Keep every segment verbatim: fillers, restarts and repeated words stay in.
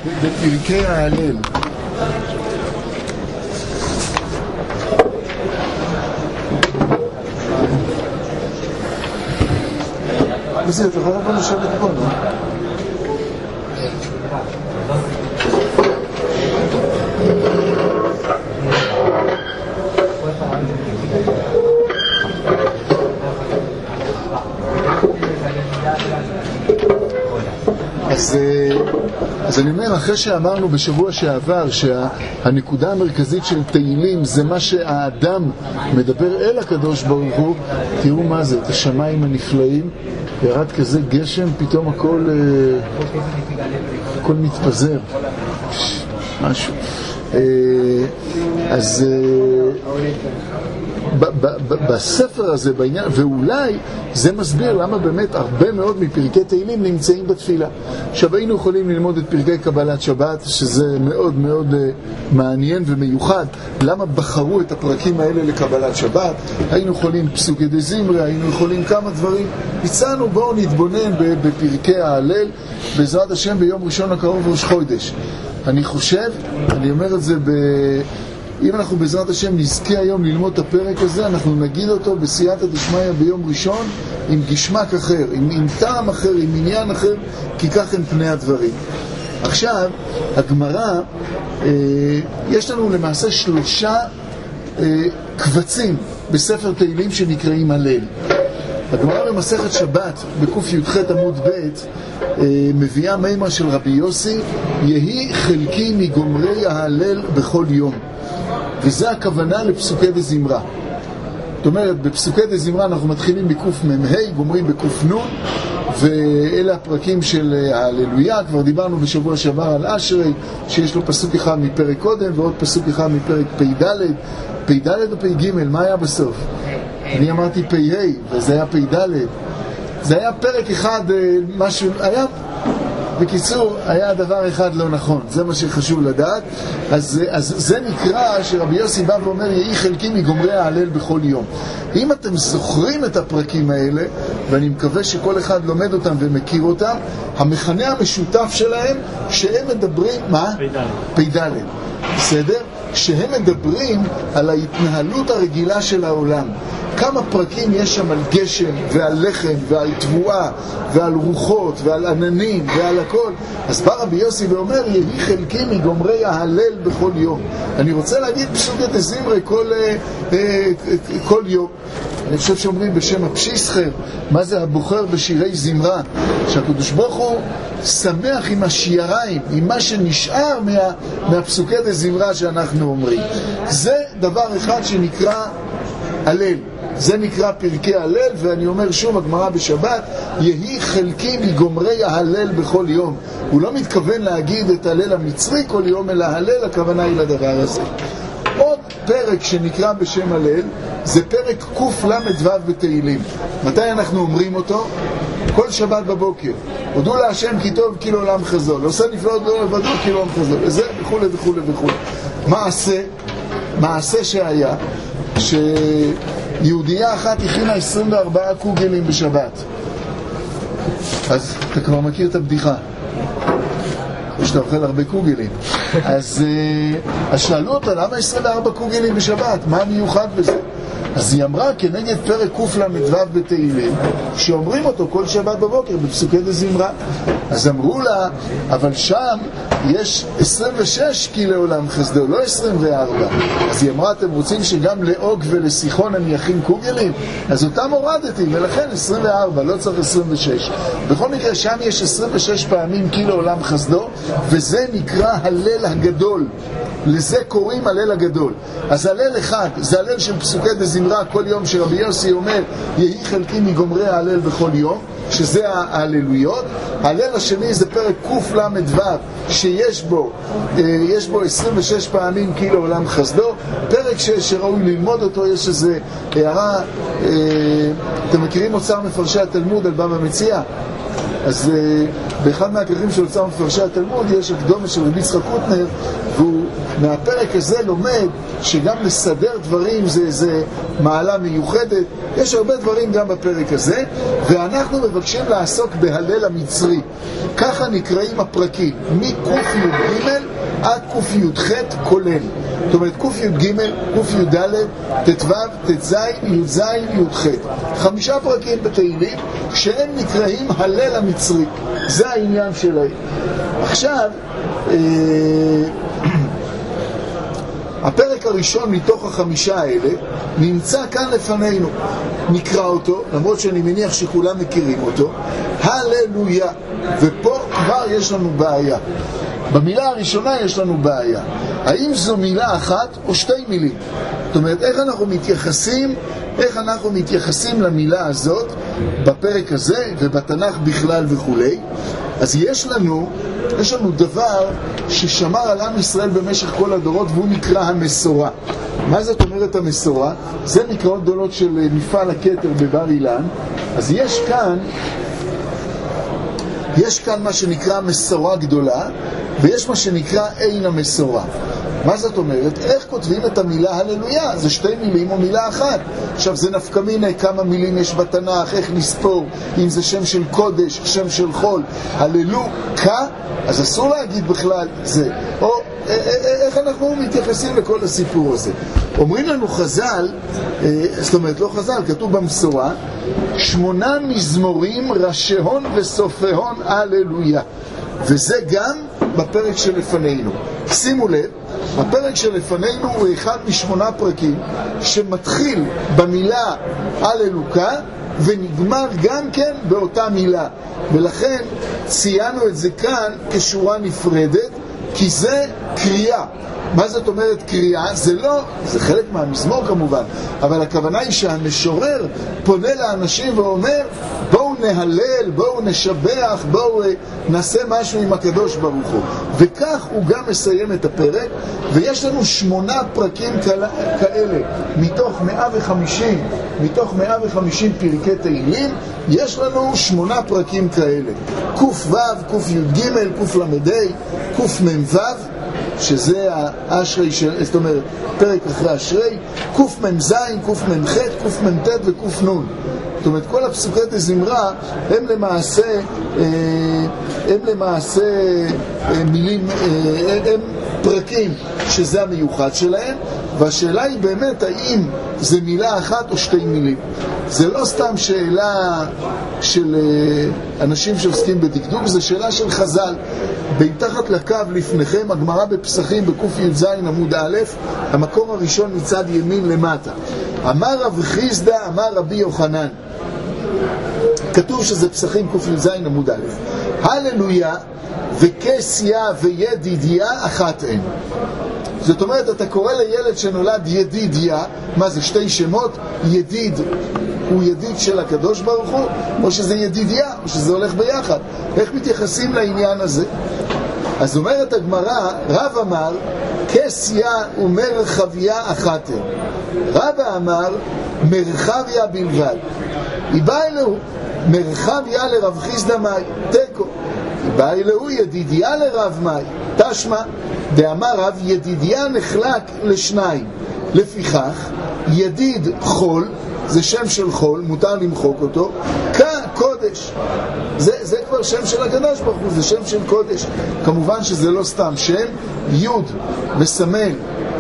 בפרקי ההלל. בסדר, אתה יכול לבוא לשבת פה, לא? אז, אז אני אומר, אחרי שאמרנו בשבוע שעבר שהנקודה המרכזית של תהילים זה מה שהאדם מדבר אל הקדוש ברוך הוא, תראו מה זה, את השמיים הנפלאים, ירד כזה גשם, פתאום הכל, הכל מתפזר, משהו. אז בספר הזה, בעניין, ואולי זה מסביר למה באמת הרבה מאוד מפרקי תהילים נמצאים בתפילה. עכשיו היינו יכולים ללמוד את פרקי קבלת שבת, שזה מאוד מאוד מעניין ומיוחד. למה בחרו את הפרקים האלה לקבלת שבת? היינו יכולים פסוקי דזמרה, היינו יכולים כמה דברים. הצענו, בואו נתבונן בפרקי ההלל, בעזרת השם ביום ראשון הקרוב ראש חודש. אני חושב, אני אומר את זה ב... אם אנחנו בעזרת השם נזכה היום ללמוד את הפרק הזה, אנחנו נגיד אותו בסייעתא דשמיא ביום ראשון עם גשמק אחר, עם, עם טעם אחר, עם עניין אחר, כי כך הם פני הדברים. עכשיו, הגמרא, אה, יש לנו למעשה שלושה אה, קבצים בספר תהילים שנקראים הלל. הגמרא במסכת שבת בקוף י"ח עמוד ב' אה, מביאה מימה של רבי יוסי, יהי חלקי מגומרי ההלל בכל יום. וזה הכוונה לפסוקי דזמרה. זאת אומרת, בפסוקי דזמרה אנחנו מתחילים בקוף ממהי, גומרים בקוף נון, ואלה הפרקים של ההללויה. כבר דיברנו בשבוע שעבר על אשרי, שיש לו פסוק אחד מפרק קודם, ועוד פסוק אחד מפרק פ"ד. פ"ד או פ"ג, מה היה בסוף? אני אמרתי פ"ה, וזה היה פ"ד. זה היה פרק אחד, משהו, היה... בקיצור, היה דבר אחד לא נכון, זה מה שחשוב לדעת. אז, אז זה נקרא שרבי יוסי בא ואומר, יהי חלקי מגומרי ההלל בכל יום. אם אתם זוכרים את הפרקים האלה, ואני מקווה שכל אחד לומד אותם ומכיר אותם, המכנה המשותף שלהם, שהם מדברים, מה? פ"ד. בסדר? שהם מדברים על ההתנהלות הרגילה של העולם. כמה פרקים יש שם על גשם ועל לחם ועל תבואה ועל רוחות ועל עננים ועל הכל. אז בא רבי יוסי ואומר, יהי חלקי מגומרי ההלל בכל יום. אני רוצה להגיד פסוקי דזמרה כל, כל יום. אני חושב שאומרים בשם הפשיסחר, מה זה הבוחר בשירי זמרה, שהקדוש ברוך הוא שמח עם השיעריים, עם מה שנשאר מה, מהפסוקי דזמרה שאנחנו אומרים. זה דבר אחד שנקרא הלל, זה נקרא פרקי הלל. ואני אומר שוב, הגמרא בשבת, יהי חלקי מגומרי ההלל בכל יום. הוא לא מתכוון להגיד את הלל המצרי כל יום, אלא הלל, הכוונה היא לדבר הזה. עוד פרק שנקרא בשם הלל זה פרק קוף למד וו בתהילים. מתי אנחנו אומרים אותו? כל שבת בבוקר. הודו להשם כי טוב כי לעולם חסדו, עושה נפלאות גדולות לבדו כי לעולם חסדו, וזה וכו' וכו' וכו'. מעשה, מעשה שהיה שיהודייה אחת הכינה עשרים וארבעה קוגלים בשבת. אז אתה כבר מכיר את הבדיחה, שאתה אוכל הרבה קוגלים. אז, אז שאלו אותה, למה עשרים וארבעה קוגלים בשבת? מה מיוחד בזה? אז היא אמרה כנגד פרק קוף למד וו בתהילים, שאומרים אותו כל שבת בבוקר בפסוקי דזמרה. אז אמרו לה, אבל שם יש עשרים ושש כי לעולם חסדו, לא עשרים וארבע. אז היא אמרה, אתם רוצים שגם לאוג ולסיחון אני יכין קוגלים? אז אותם הורדתי, ולכן עשרים וארבע, לא צריך עשרים ושש. בכל מקרה, שם יש עשרים ושש פעמים כי לעולם חסדו, וזה נקרא הלל הגדול. לזה קוראים הלל הגדול. אז הלל אחד זה הלל של פסוקי דזמרה כל יום, שרבי יוסי אומר יהי חלקי מגומרי ההלל בכל יום, שזה ההללויות. ההלל השני זה פרק קוף למד וו, שיש בו יש בו עשרים ושש פעמים כי לעולם חסדו. פרק ש, שראוי ללמוד אותו. יש איזה הערה, אתם מכירים אוצר מפרשי התלמוד על בבא מציעא? אז uh, באחד מהכרכים של אוצר מפרשי התלמוד יש הקדומה של רבי יצחק קוטנר, והוא מהפרק הזה לומד שגם לסדר דברים זה, זה מעלה מיוחדת. יש הרבה דברים גם בפרק הזה, ואנחנו מבקשים לעסוק בהלל המצרי. ככה נקראים הפרקים, מק"י"ג עד ק"י"ח כולל. זאת אומרת, ק"י"ג, ק"י"ד, ט"ו, ט"ז, י"ז, י"ח. חמישה פרקים בתהילים שהם נקראים הלל המצרי. זה העניין שלהם. עכשיו, אה, הפרק הראשון מתוך החמישה האלה נמצא כאן לפנינו. נקרא אותו, למרות שאני מניח שכולם מכירים אותו. הללויה. ופה כבר יש לנו בעיה. במילה הראשונה יש לנו בעיה. האם זו מילה אחת או שתי מילים? זאת אומרת, איך אנחנו מתייחסים, איך אנחנו מתייחסים למילה הזאת בפרק הזה ובתנ"ך בכלל וכולי. אז יש לנו, יש לנו דבר ששמר על עם ישראל במשך כל הדורות, והוא נקרא המסורה. מה זאת אומרת המסורה? זה מקראות גדולות של מפעל הכתר בבר אילן. אז יש כאן יש כאן מה שנקרא מסורה גדולה, ויש מה שנקרא אין המסורה. מה זאת אומרת? איך כותבים את המילה הללויה? זה שתי מילים או מילה אחת. עכשיו זה נפקא מינה כמה מילים יש בתנ"ך, איך נספור, אם זה שם של קודש, שם של חול. הללו כה, אז אסור להגיד בכלל זה. או איך אנחנו מתייחסים לכל הסיפור הזה. אומרים לנו חז"ל, זאת אומרת לא חז"ל, כתוב במסורה, שמונה מזמורים ראשי הון וסופי הון הללויה. וזה גם בפרק שלפנינו. שימו לב, הפרק שלפנינו הוא אחד משמונה פרקים שמתחיל במילה הללוקה ונגמר גם כן באותה מילה, ולכן ציינו את זה כאן כשורה נפרדת, כי זה קריאה. מה זאת אומרת קריאה? זה לא, זה חלק מהמזמור כמובן, אבל הכוונה היא שהמשורר פונה לאנשים ואומר, בואו נהלל, בואו נשבח, בואו נעשה משהו עם הקדוש ברוך הוא. וכך הוא גם מסיים את הפרק, ויש לנו שמונה פרקים כאלה מתוך מאה וחמישים, מתוך מאה וחמישים פרקי תהילים, יש לנו שמונה פרקים כאלה. ק"ו, ק"י"ג, ק"ל"ה, ק"מ"ו, שזה האשרי, זאת אומרת, פרק אחרי אשרי, ק"מ"ז, ק"מ"ח, ק"מ"ט וק"נ. זאת אומרת, כל הפסוקי דזמרה הם למעשה, הם למעשה מילים, הם פרקים שזה המיוחד שלהם, והשאלה היא באמת האם זה מילה אחת או שתי מילים. זה לא סתם שאלה של אנשים שעוסקים בדקדוק, זה שאלה של חז"ל. מתחת לקו לפניכם, הגמרא בפסחים בק"י"ז עמוד א', המקור הראשון מצד ימין למטה. אמר רב חיסדא, אמר רבי יוחנן. כתוב שזה פסחים ק"י"ז עמוד א'. הללויה וקסיה וידידיה אחת הן. זאת אומרת, אתה קורא לילד שנולד ידידיה, מה זה, שתי שמות? ידיד הוא ידיד של הקדוש ברוך הוא, או שזה ידידיה, או שזה הולך ביחד. איך מתייחסים לעניין הזה? אז אומרת הגמרא, רב אמר, קסיה ומרחביה אחת הן. רבא אמר, מרחביה בלבד. היא באה אלוהו, מרחביה לרב חיסדא מאי, תיקו. היא באה אלוהו, ידידיה לרב מאי, תשמע. דאמר רב, ידידיה נחלק לשניים. לפיכך, ידיד חול, זה שם של חול, מותר למחוק אותו, כקודש. זה, זה כבר שם של הקדוש ברוך הוא, זה שם של קודש. כמובן שזה לא סתם שם, יוד מסמל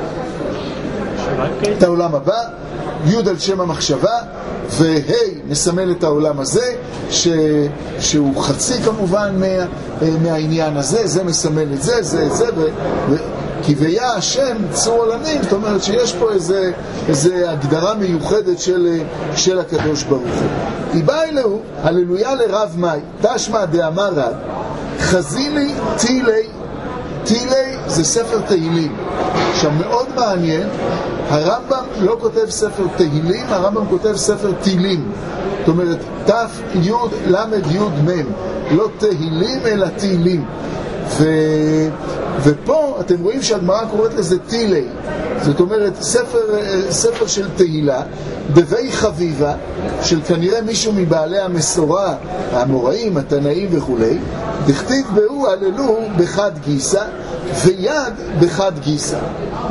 את העולם הבא, יוד על שם המחשבה, והי מסמל את העולם הזה, ש... שהוא חצי כמובן מה... מהעניין הזה, זה מסמל את זה, זה, זה, ו... ו... כי ויה השם צור עולמים, זאת אומרת שיש פה איזה, איזה הגדרה מיוחדת של, של הקדוש ברוך הוא. היא באה אלוהו, הללויה לרב מאי, תשמע דאמר רב, חזילי תילי, תילי זה ספר תהילים. עכשיו מאוד מעניין, הרמב"ם לא כותב ספר תהילים, הרמב"ם כותב ספר תהילים. זאת אומרת, תף יוד למד יוד מם, לא תהילים אלא תהילים. ו... ופה אתם רואים שהגמרא קוראת לזה תילי, זאת אומרת ספר, ספר של תהילה בבי חביבה של כנראה מישהו מבעלי המסורה, האמוראים, התנאים וכולי. דכתיב בהו הללו בחד גיסא ויד בחד גיסא.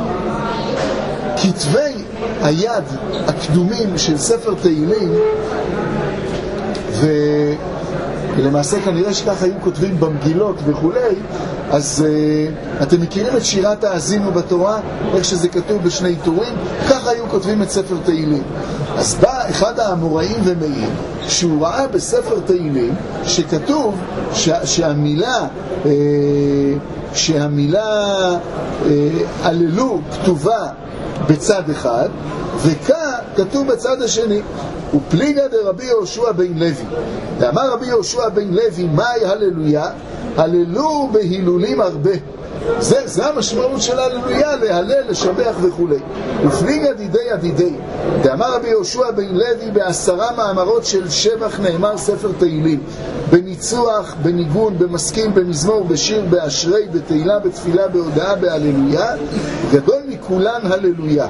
כתבי היד הקדומים של ספר תהילים, ולמעשה כנראה שכך היו כותבים במגילות וכולי, אז uh, אתם מכירים את שירת האזינו בתורה, איך שזה כתוב בשני טורים, ככה היו כותבים את ספר תהילים. אז בא אחד האמוראים ומעיר שהוא ראה בספר תהילים שכתוב ש- שהמילה uh, שהמילה uh, הללו כתובה בצד אחד וכא כתוב בצד השני. ופליגה דרבי יהושע בן לוי, ואמר רבי יהושע בן לוי, מהי הללויה? הללו בהילולים הרבה. זה, זה המשמעות של הללויה, להלל, לשבח וכו'. ופליגה דידי עדידי, ואמר רבי יהושע בן לוי, בעשרה מאמרות של שבח נאמר ספר תהילים, בניצוח, בניגון, במשכיל, במזמור, בשיר, באשרי, בתהילה, בתפילה, בהודעה, בהללויה, גדול מכולן הללויה,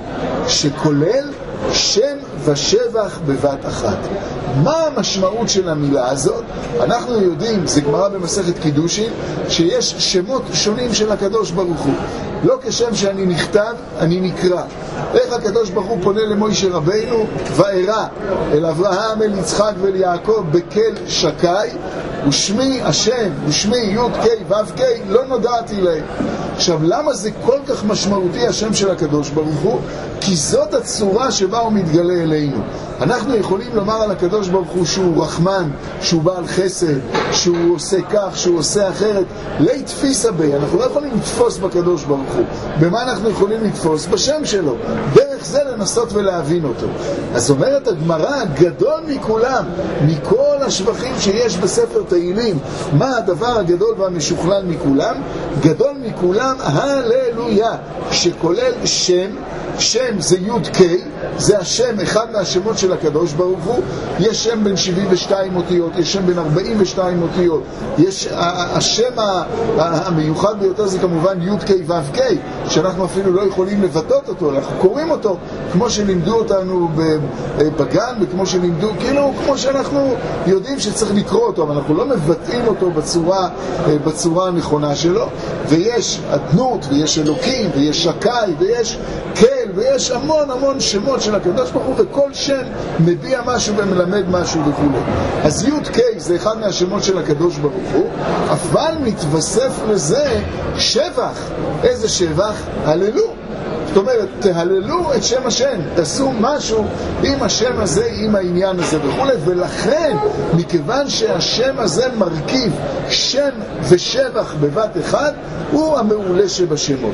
שכולל שם ושבח בבת אחת. מה המשמעות של המילה הזאת? אנחנו יודעים, זה גמרא במסכת קידושין, שיש שמות שונים של הקדוש ברוך הוא. לא כשם שאני נכתב, אני נקרא. איך הקדוש ברוך הוא פונה למוישה רבינו? וארא אל אברהם, אל יצחק ואל יעקב בקל שקי, ושמי השם, ושמי י' ק' ו' ק' לא נודעתי להם. עכשיו, למה זה כל כך משמעותי השם של הקדוש ברוך הוא? כי זאת הצורה שבה הוא מתגלה אלינו. אנחנו יכולים לומר על הקדוש ברוך הוא שהוא רחמן, שהוא בעל חסד, שהוא עושה כך, שהוא עושה אחרת. לי תפיסה בי, אנחנו לא יכולים לתפוס בקדוש ברוך הוא. במה אנחנו יכולים לתפוס? בשם שלו. דרך זה לנסות ולהבין אותו. אז אומרת הגמרא, גדול מכולם, מכל השבחים שיש בספר תהילים, מה הדבר הגדול והמשוכלל מכולם? גדול מכולם הללויה, שכולל שם, שם זה י' ק', זה השם, אחד מהשמות של הקדוש ברוך הוא. יש שם בין שבעים ושתיים אותיות, יש שם בין ארבעים ושתיים אותיות, יש השם המיוחד ביותר זה כמובן י' ק' ו' ק', שאנחנו אפילו לא יכולים לבטאות אותו, אנחנו קוראים אותו כמו שלימדו אותנו בגן, וכמו שלימדו, כאילו כמו שאנחנו יודעים שצריך לקרוא אותו, אבל אנחנו לא מבטאים אותו בצורה, בצורה הנכונה שלו. ויש אדנות, ויש אלוקים, ויש שקי, ויש קל, ויש המון המון שמות של הקדוש ברוך הוא, וכל שם מביע משהו ומלמד משהו וכו'. אז י' ק' זה אחד מהשמות של הקדוש ברוך הוא, אבל מתווסף לזה שבח. איזה שבח? הללו. זאת אומרת, תהללו את שם השם, תעשו משהו עם השם הזה, עם העניין הזה וכו'. ולכן, מכיוון שהשם הזה מרכיב שם ושבח בבת אחד, הוא המעולה שבשמות.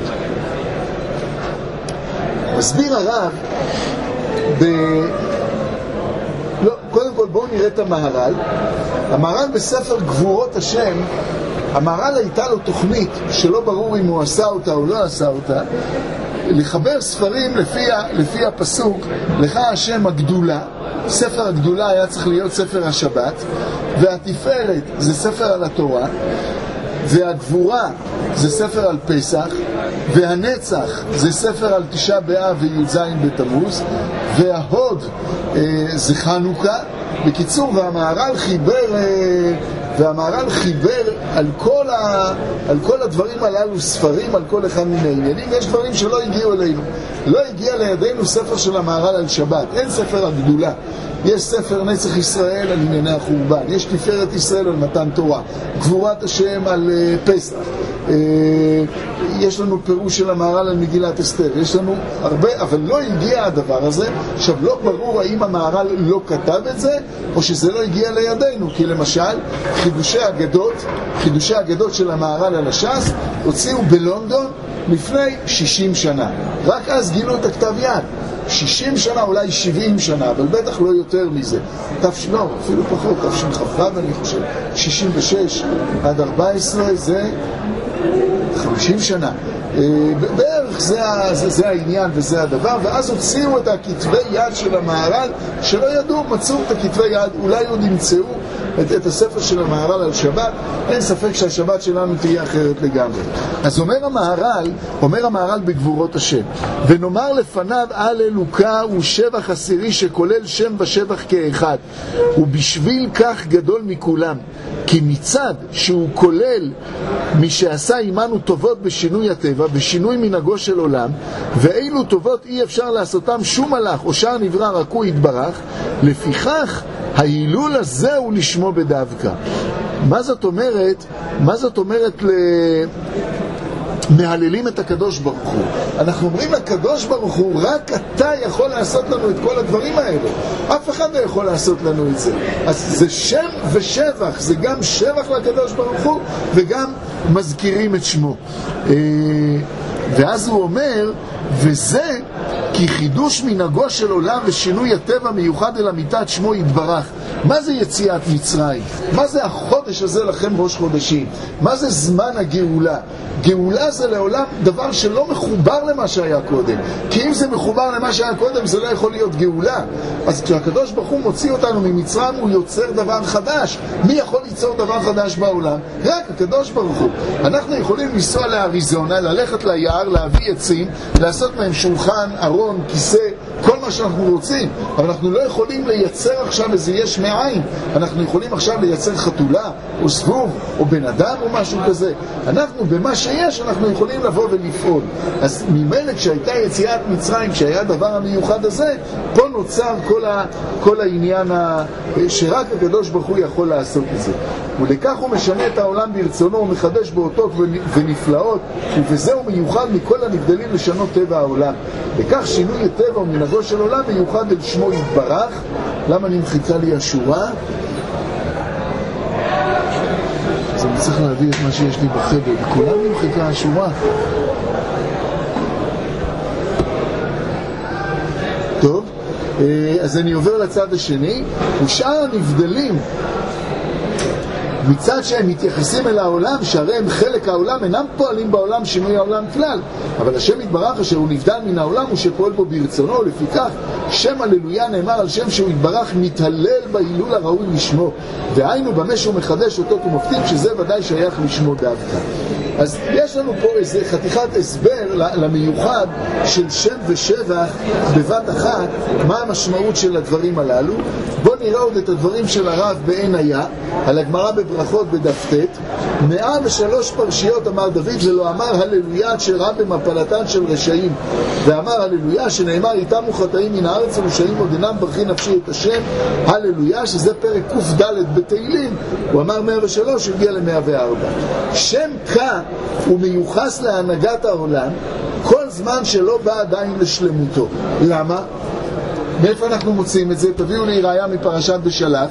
מסביר הרב ב... לא, קודם כל בואו נראה את המהר"ל. המהר"ל בספר גבורות השם, המהר"ל הייתה לו תוכנית שלא ברור אם הוא עשה אותה או לא עשה אותה, לחבר ספרים לפי, לפי הפסוק לך השם הגדולה. ספר הגדולה היה צריך להיות ספר השבת, והתפארת זה ספר על התורה, והגבורה זה ספר על פסח, והנצח זה ספר על תשעה באב וי"ז בתמוז, וההוד אה, זה חנוכה. בקיצור, והמהר"ל חיבר אה, והמהר"ל חיבר על כל, ה, על כל הדברים הללו ספרים, על כל אחד מיני עניינים. יש דברים שלא הגיעו אלינו. לא הגיע לידינו ספר של המהר"ל על שבת. אין ספר הגדולה. יש ספר נצח ישראל על ענייני החורבן. יש תפארת ישראל על מתן תורה. גבורת השם על uh, פסח. Uh, יש לנו פירוש של המהר"ל על מגילת אסתר. יש לנו הרבה, אבל לא הגיע הדבר הזה. עכשיו, לא ברור האם המהר"ל לא כתב את זה, או שזה לא הגיע לידינו. כי למשל, חידושי אגדות, חידושי אגדות של המהר"ל על הש"ס, הוציאו בלונדון לפני שישים שנה. רק אז גילו את הכתב יד. שישים שנה, אולי שבעים שנה, אבל בטח לא יותר מזה. תפש... לא, אפילו פחות, תשכ"ו, אני חושב, שישים ושש עד ארבע עשרה, זה חמישים שנה. בערך זה, זה, זה העניין וזה הדבר, ואז הוציאו את הכתבי יד של המהר"ל, שלא ידעו, מצאו את הכתבי יד, אולי עוד נמצאו, את, את הספר של המהר"ל על שבת, אין ספק שהשבת שלנו תהיה אחרת לגמרי. אז אומר המהר"ל, אומר המהר"ל בגבורות השם, ונאמר לפניו על אלוקה הוא שבח עשירי שכולל שם ושבח כאחד, ובשביל כך גדול מכולם, כי מצד שהוא כולל מי שעשה עמנו טובות בשינוי הטבע, בשינוי מנהגו של עולם, ואילו טובות אי אפשר לעשותם שום מלאך או שער נברא רק הוא יתברך, לפיכך ההילול הזה הוא לשמו בדווקא. מה זאת אומרת? מה זאת אומרת ל... מהללים את הקדוש ברוך הוא. אנחנו אומרים לקדוש ברוך הוא, רק אתה יכול לעשות לנו את כל הדברים האלה. אף אחד לא יכול לעשות לנו את זה. אז זה שם ושבח, זה גם שבח לקדוש ברוך הוא וגם מזכירים את שמו. ואז הוא אומר, וזה כי חידוש מנהגו של עולם ושינוי הטבע מיוחד אל אמיתת שמו יתברך. מה זה יציאת מצרים? מה זה החודש הזה לכם ראש חודשים? מה זה זמן הגאולה? גאולה זה לעולם דבר שלא מחובר למה שהיה קודם, כי אם זה מחובר למה שהיה קודם זה לא יכול להיות גאולה. אז כשהקדוש ברוך הוא מוציא אותנו ממצרים הוא יוצר דבר חדש. מי יכול ליצור דבר חדש בעולם? רק הקדוש ברוך הוא. אנחנו יכולים לנסוע לאריזונה, ללכת ליער, להביא עצים, לעשות מהם שולחן, ארון, כיסא, כל מה שאנחנו רוצים, אבל אנחנו לא יכולים לייצר עכשיו איזה יש מאין. אנחנו יכולים עכשיו לייצר חתולה או סבוב או בן אדם או משהו כזה. אנחנו במה שיש אנחנו יכולים לבוא ולפעול. אז ממילא כשהייתה יציאת מצרים, כשהיה הדבר המיוחד הזה, פה נוצר כל, ה, כל העניין ה, שרק הקדוש ברוך הוא יכול לעשות את זה. ולכך הוא משנה את העולם ברצונו, הוא מחדש באותות ונפלאות, ובזהו מיוחד מכל הנבדלים לשנות טבע העולם. וכך שינוי הטבע ומנהגו של עולם מיוחד אל שמו יתברך. למה נמחיקה לי השורה? אז אני צריך להביא את מה שיש לי בחדר. וכולם נמחיקה השורה. טוב, אז אני עובר לצד השני. ושאר הנבדלים מצד שהם מתייחסים אל העולם, שהרי הם חלק העולם, אינם פועלים בעולם שינוי העולם כלל, אבל השם יתברך אשר הוא נבדל מן העולם הוא שפועל בו ברצונו. לפיכך שם הללויה נאמר על שם שהוא יתברך מתהלל בהילול הראוי לשמו, והיינו במה שהוא מחדש אותות ומופתים, שזה ודאי שייך לשמו דווקא. אז יש לנו פה איזה חתיכת הסבר למיוחד של שם ושבח בבת אחת, מה המשמעות של הדברים הללו. בואו נראה עוד את הדברים של הרב בעין היה, על הגמרא בברכות בדף ט'. מאה ושלוש פרשיות אמר דוד ולא אמר הללויה שראה במפלתן של רשעים, ואמר הללויה שנאמר איתם וחטאים מן הארץ ורשעים עוד אינם ברכי נפשי את השם הללויה, שזה פרק קוף ד' בתהילים. הוא אמר מאה ושלוש, הגיע ל-מאה וארבע. שם כה הוא מיוחס להנהגת העולם כל זמן שלא בא עדיין לשלמותו. למה? מאיפה אנחנו מוצאים את זה? תביאו לי ראיה מפרשת בשלח.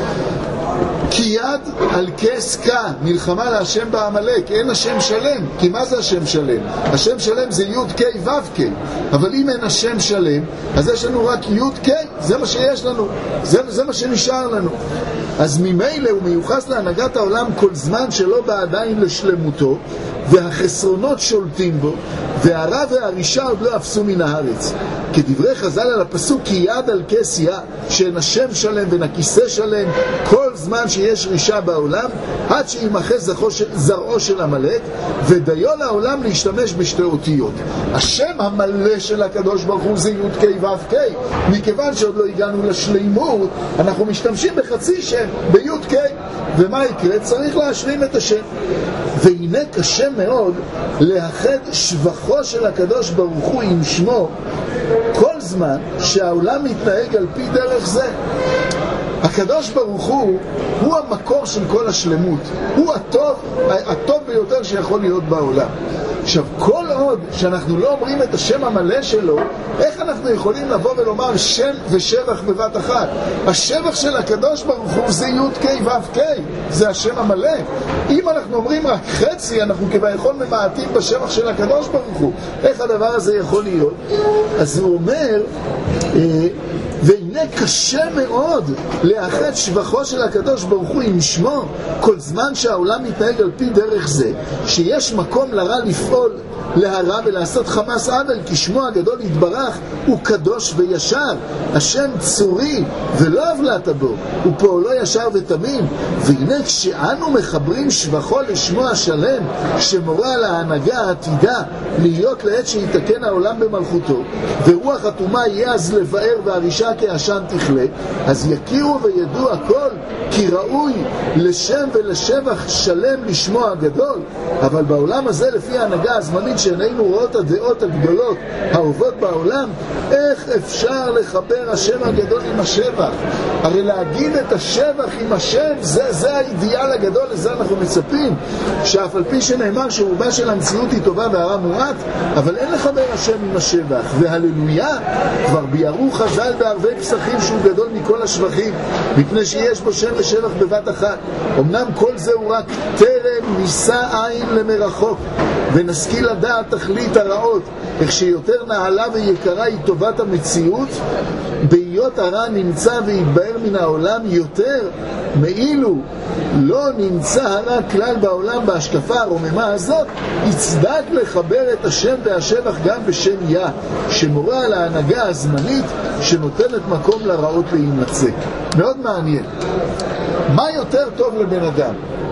כי יד על כס כה, מלחמה להשם בעמלק, אין השם שלם. כי מה זה השם שלם? השם שלם זה י' ק' ו' ק', אבל אם אין השם שלם אז יש לנו רק י' ק', זה מה שיש לנו, זה, זה מה שנשאר לנו. אז ממילא הוא מיוחס להנהגת העולם כל זמן שלא בא עדיין לשלמותו, והחסרונות שולטים בו, והרע והרישה עוד לא אפסו מן הארץ. כדברי חז"ל על הפסוק כי יד על כס יה, שאין השם שלם ואין הכיסא שלם, כל זמן שיש רישה בעולם, עד שימחה זרעו של עמלק, ודיו לעולם להשתמש בשתי אותיות. השם המלא של הקדוש ברוך הוא זה י' ק' ו' ק', מכיוון שעוד לא הגענו לשלימות, אנחנו משתמשים בחצי שם, בי' ק', ומה יקרה? צריך להשלים את השם. והנה קשה מאוד לאחד שבחו של הקדוש ברוך הוא עם שמו כל זמן שהעולם מתנהג על פי דרך זה. הקדוש ברוך הוא הוא המקור של כל השלמות, הוא הטוב, הטוב ביותר שיכול להיות בעולם. עכשיו, כל עוד שאנחנו לא אומרים את השם המלא שלו, איך אנחנו יכולים לבוא ולומר שם ושבח בבת אחת? השבח של הקדוש ברוך הוא זה י' ק' ו' ק', זה השם המלא. אם אנחנו אומרים רק חצי, אנחנו כביכול ממעטים בשבח של הקדוש ברוך הוא. איך הדבר הזה יכול להיות? אז הוא אומר, והנה קשה מאוד לאחד שבחו של הקדוש ברוך הוא עם שמו, כל זמן שהעולם מתנהג על פי דרך זה, שיש מקום לרע לפעול להרע ולעשות חמאס עוול, כי שמו הגדול יתברך הוא קדוש וישר, השם צורי ולא עוולת בו, ופועלו ישר ותמים. והנה כשאנו מחברים שבחו לשמו השלם, שמורה על ההנהגה העתידה להיות לעת שיתקן העולם במלכותו, ורוח התומה יהיה אז לבאר והרישה כעשן תכלה, אז יכירו וידעו הכל כי ראוי לשם ולשבח שלם לשמו הגדול. אבל בעולם הזה, לפי ההנהגה הזמנית שעינינו רואות הדעות הגדולות האהובות בעולם, איך אפשר לחבר השם הגדול עם השבח? הרי להגיד את השבח עם השם, זה, זה האידיאל הגדול, לזה אנחנו מצפים, שאף על פי שנאמר שרובה של המציאות היא טובה והרע מועט, אבל אין לחבר השם עם השבח. והללויה כבר ביארו חז"ל בערבי פסחים שהוא גדול מכל השבחים, מפני שיש בו שם ושבח בבת אחת. אמנם כל זה הוא רק טרם נישא עין למרחוק, ונשכיל לדעת תכלית הרעות, איך שיותר נעלה ויקרה היא טובת המציאות, בהיות הרע נמצא ויתבאר מן העולם יותר, מאילו לא נמצא הרע כלל בעולם. בהשקפה הרוממה הזאת יצדק לחבר את השם והשבח גם בשם יה, שמורה על ההנהגה הזמנית שנותנת מקום לרעות להימצא. מאוד מעניין. מה יותר טוב לבן אדם?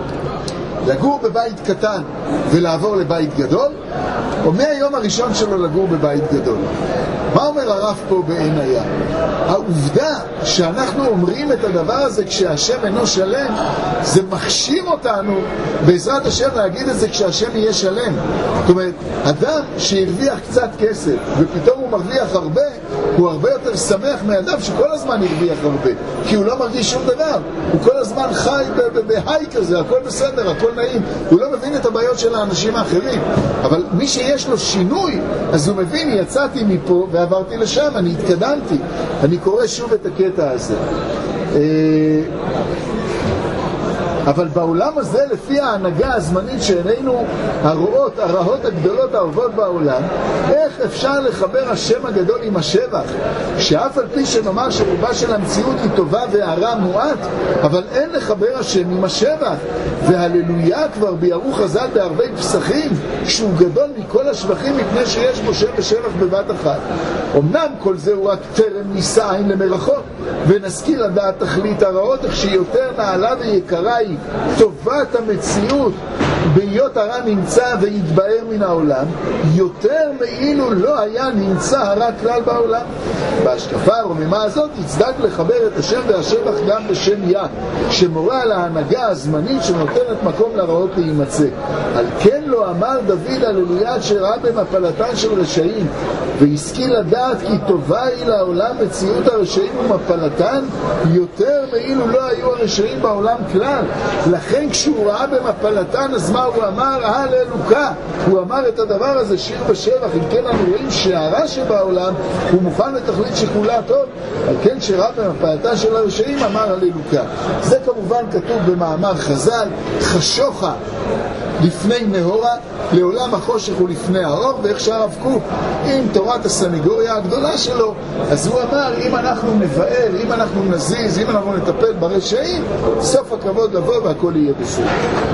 לגור בבית קטן ולעבור לבית גדול, או מהיום הראשון שלו לגור בבית גדול? מה אומר הרב פה בעין היה? העובדה שאנחנו אומרים את הדבר הזה כשהשם אינו שלם, זה מכשיר אותנו בעזרת השם להגיד את זה כשהשם יהיה שלם. זאת אומרת, אדם שהרוויח קצת כסף ופתאום הוא מרוויח הרבה, הוא הרבה יותר שמח מאדם שכל הזמן הרוויח הרבה, כי הוא לא מרגיש שום דבר, הוא כל הזמן חי בהיי כזה, הכל בסדר, הכל נעים, הוא לא מבין את הבעיות של האנשים האחרים. אבל מי שיש לו שינוי, אז הוא מבין, יצאתי מפה ועברתי לשם, אני התקדמתי. אני קורא שוב את הקטע הזה. אבל בעולם הזה, לפי ההנהגה הזמנית שעינינו הרואות, הרעות הגדולות האהובות בעולם, איך אפשר לחבר השם הגדול עם השבח? שאף על פי שנאמר שרובה של המציאות היא טובה והרע מועט, אבל אין לחבר השם עם השבח. והללויה כבר ביארו חז"ל בערבי פסחים שהוא גדול מכל השבחים, מפני שיש בו שם ושבח בבת אחת. אמנם כל זה הוא רק טרם נישא עין למרחוק, ונשכיל לדעת תכלית הרעות, איך שיותר נעלה ויקרה היא טובת המציאות, בהיות הרע נמצא ויתבאר מן העולם, יותר מאילו לא היה נמצא הרע כלל בעולם. בהשקפה הרוממה הזאת יצדק לחבר את השם והשבח גם בשם יה, שמורה על ההנהגה הזמנית שנותנת מקום לרעות להימצא. על כן לא אמר דוד הללויה שראה במפלתן של רשעים, והשכיל לדעת כי טובה היא לעולם מציאות הרשעים ומפלתן, יותר מאילו לא היו הרשעים בעולם כלל. לכן כשהוא ראה במפלתן, אז מה הוא אמר? הללוקה. הוא אמר את הדבר הזה, שיר בשבח. אם כן אנחנו רואים שהרע שבעולם הוא מוכן לתכלית שכולה טוב. על כן שראה במפלתן של הרשעים אמר הללוקה. זה כמובן כתוב במאמר חז"ל, חשוכה לפני נהורה, לעולם החושך הוא לפני האור, ואיך שהרב קוק עם תורת הסניגוריה הגדולה שלו, אז הוא אמר, אם אנחנו נבער, אם אנחנו נזיז, אם אנחנו נטפל ברשעים, סוף הכבוד לבוא והכל יהיה בסדר.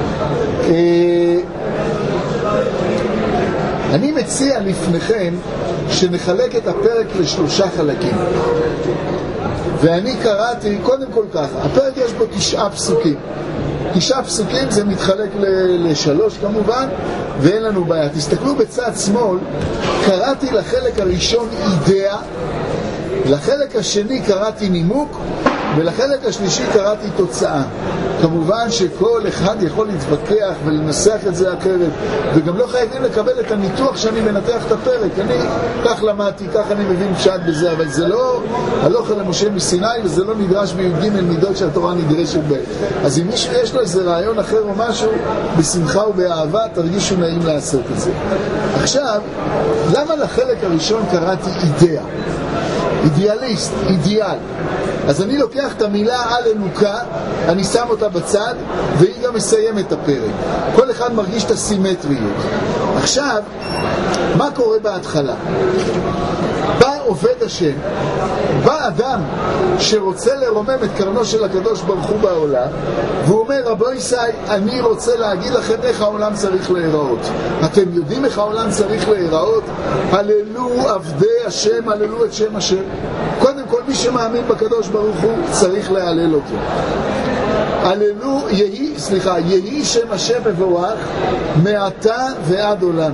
אני מציע לפניכם שנחלק את הפרק לשלושה חלקים. ואני קראתי, קודם כל ככה, הפרק יש בו תשעה פסוקים. תשעה פסוקים זה מתחלק לשלוש כמובן, ואין לנו בעיה. תסתכלו בצד שמאל, קראתי לחלק הראשון אידאה, לחלק השני קראתי נימוק, ולחלק השלישי קראתי תוצאה. כמובן שכל אחד יכול להתווכח ולנסח את זה אחרת, וגם לא חייבים לקבל את הניתוח שאני מנתח את הפרק. אני כך למדתי, כך אני מבין פשט בזה, אבל זה לא הלוך אל משה מסיני, וזה לא נדרש בי"ג מידות שהתורה נדרשת בהן. אז אם מישהו יש לו איזה רעיון אחר או משהו, בשמחה ובאהבה תרגישו נעים לעשות את זה. עכשיו, למה לחלק הראשון קראתי אידאה? אידיאליסט, אידיאל. אז אני לוקח את המילה הללוקה, אני שם אותה בצד, והיא גם מסיימת את הפרק. כל אחד מרגיש את הסימטריות. עכשיו, מה קורה בהתחלה? בא עובד השם, בא אדם שרוצה לרומם את קרנו של הקדוש ברוך הוא בעולם, והוא אומר, רבו ישי, אני רוצה להגיד לכם איך העולם צריך להיראות. אתם יודעים איך העולם צריך להיראות? הללו עבדי השם, הללו את שם השם. קודם כל, מי שמאמין בקדוש ברוך הוא צריך להלל אותו. הללו, יהי, סליחה, יהי שם השם מבורך מעתה ועד עולם.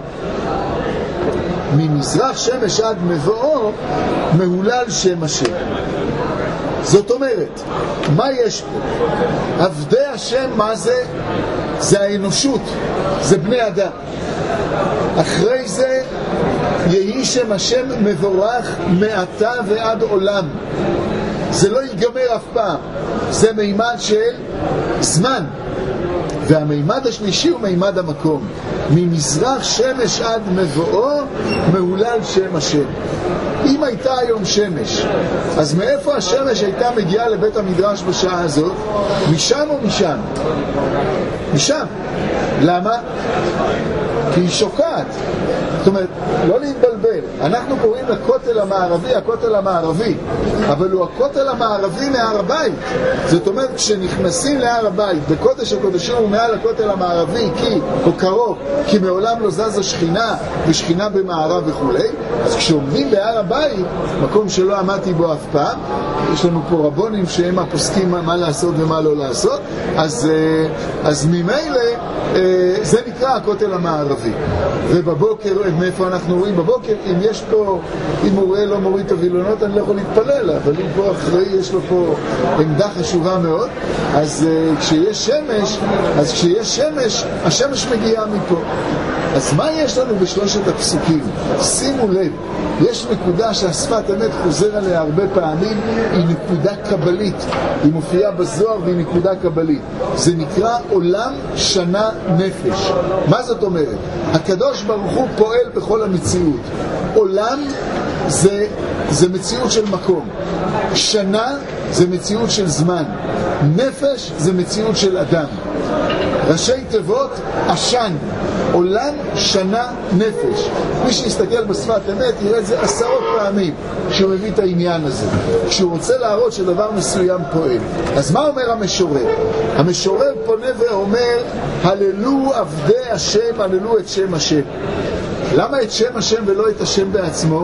ממזרח שמש עד מבואו מהולל שם השם. זאת אומרת, מה יש פה? עבדי השם, מה זה? זה האנושות, זה בני אדם. אחרי זה יהי שם השם מבורך מעתה ועד עולם. זה לא ייגמר אף פעם, זה מימד של זמן. והמימד השלישי הוא מימד המקום. ממזרח שמש עד מבואו מהולל שם השם. אם הייתה היום שמש, אז מאיפה השמש הייתה מגיעה לבית המדרש בשעה הזאת? משם או משם? משם. למה? כי היא שוקעת. זאת אומרת, לא להתבלבל. אנחנו קוראים לכותל המערבי, הכותל המערבי, אבל הוא הכותל המערבי מהר הבית. זאת אומרת, כשנכנסים להר הבית, בקודש הקודשים הוא מעל הכותל המערבי, כי, או קרוב, כי מעולם לא זז השכינה, ושכינה במערב וכו'. אז כשעומדים בהר הבית, מקום שלא עמדתי בו אף פעם, יש לנו פה רבונים שהם הפוסקים מה לעשות ומה לא לעשות, אז, אז ממילא זה נקרא הכותל המערבי. ובבוקר, מאיפה אנחנו רואים? בבוקר, אם יש פה, אם הוא רואה לא מוריד את הווילונות, אני לא יכול להתפלל, אבל אם פה אחרי יש לו פה עמדה חשובה מאוד, אז כשיש שמש, אז כשיש שמש, השמש מגיעה מפה. אז מה יש לנו בשלושת הפסוקים? שימו לב, יש נקודה שהשפת אמת חוזר עליה הרבה פעמים, היא נקודה קבלית, היא מופיעה בזוהר והיא נקודה קבלית. זה נקרא עולם שנה נפש. מה זאת אומרת? הקדוש ברוך הוא פועל בכל המציאות. עולם זה, זה מציאות של מקום. שנה זה מציאות של זמן. נפש זה מציאות של אדם. ראשי תיבות, עשן. עולם, שנה, נפש. מי שיסתכל בשפת אמת יראה את זה עשרות פעמים שהוא מביא את העניין הזה, כשהוא רוצה להראות שדבר מסוים פועל. אז מה אומר המשורר? המשורר פונה ואומר, הללו עבדי השם, הללו את שם השם. למה את שם השם ולא את השם בעצמו?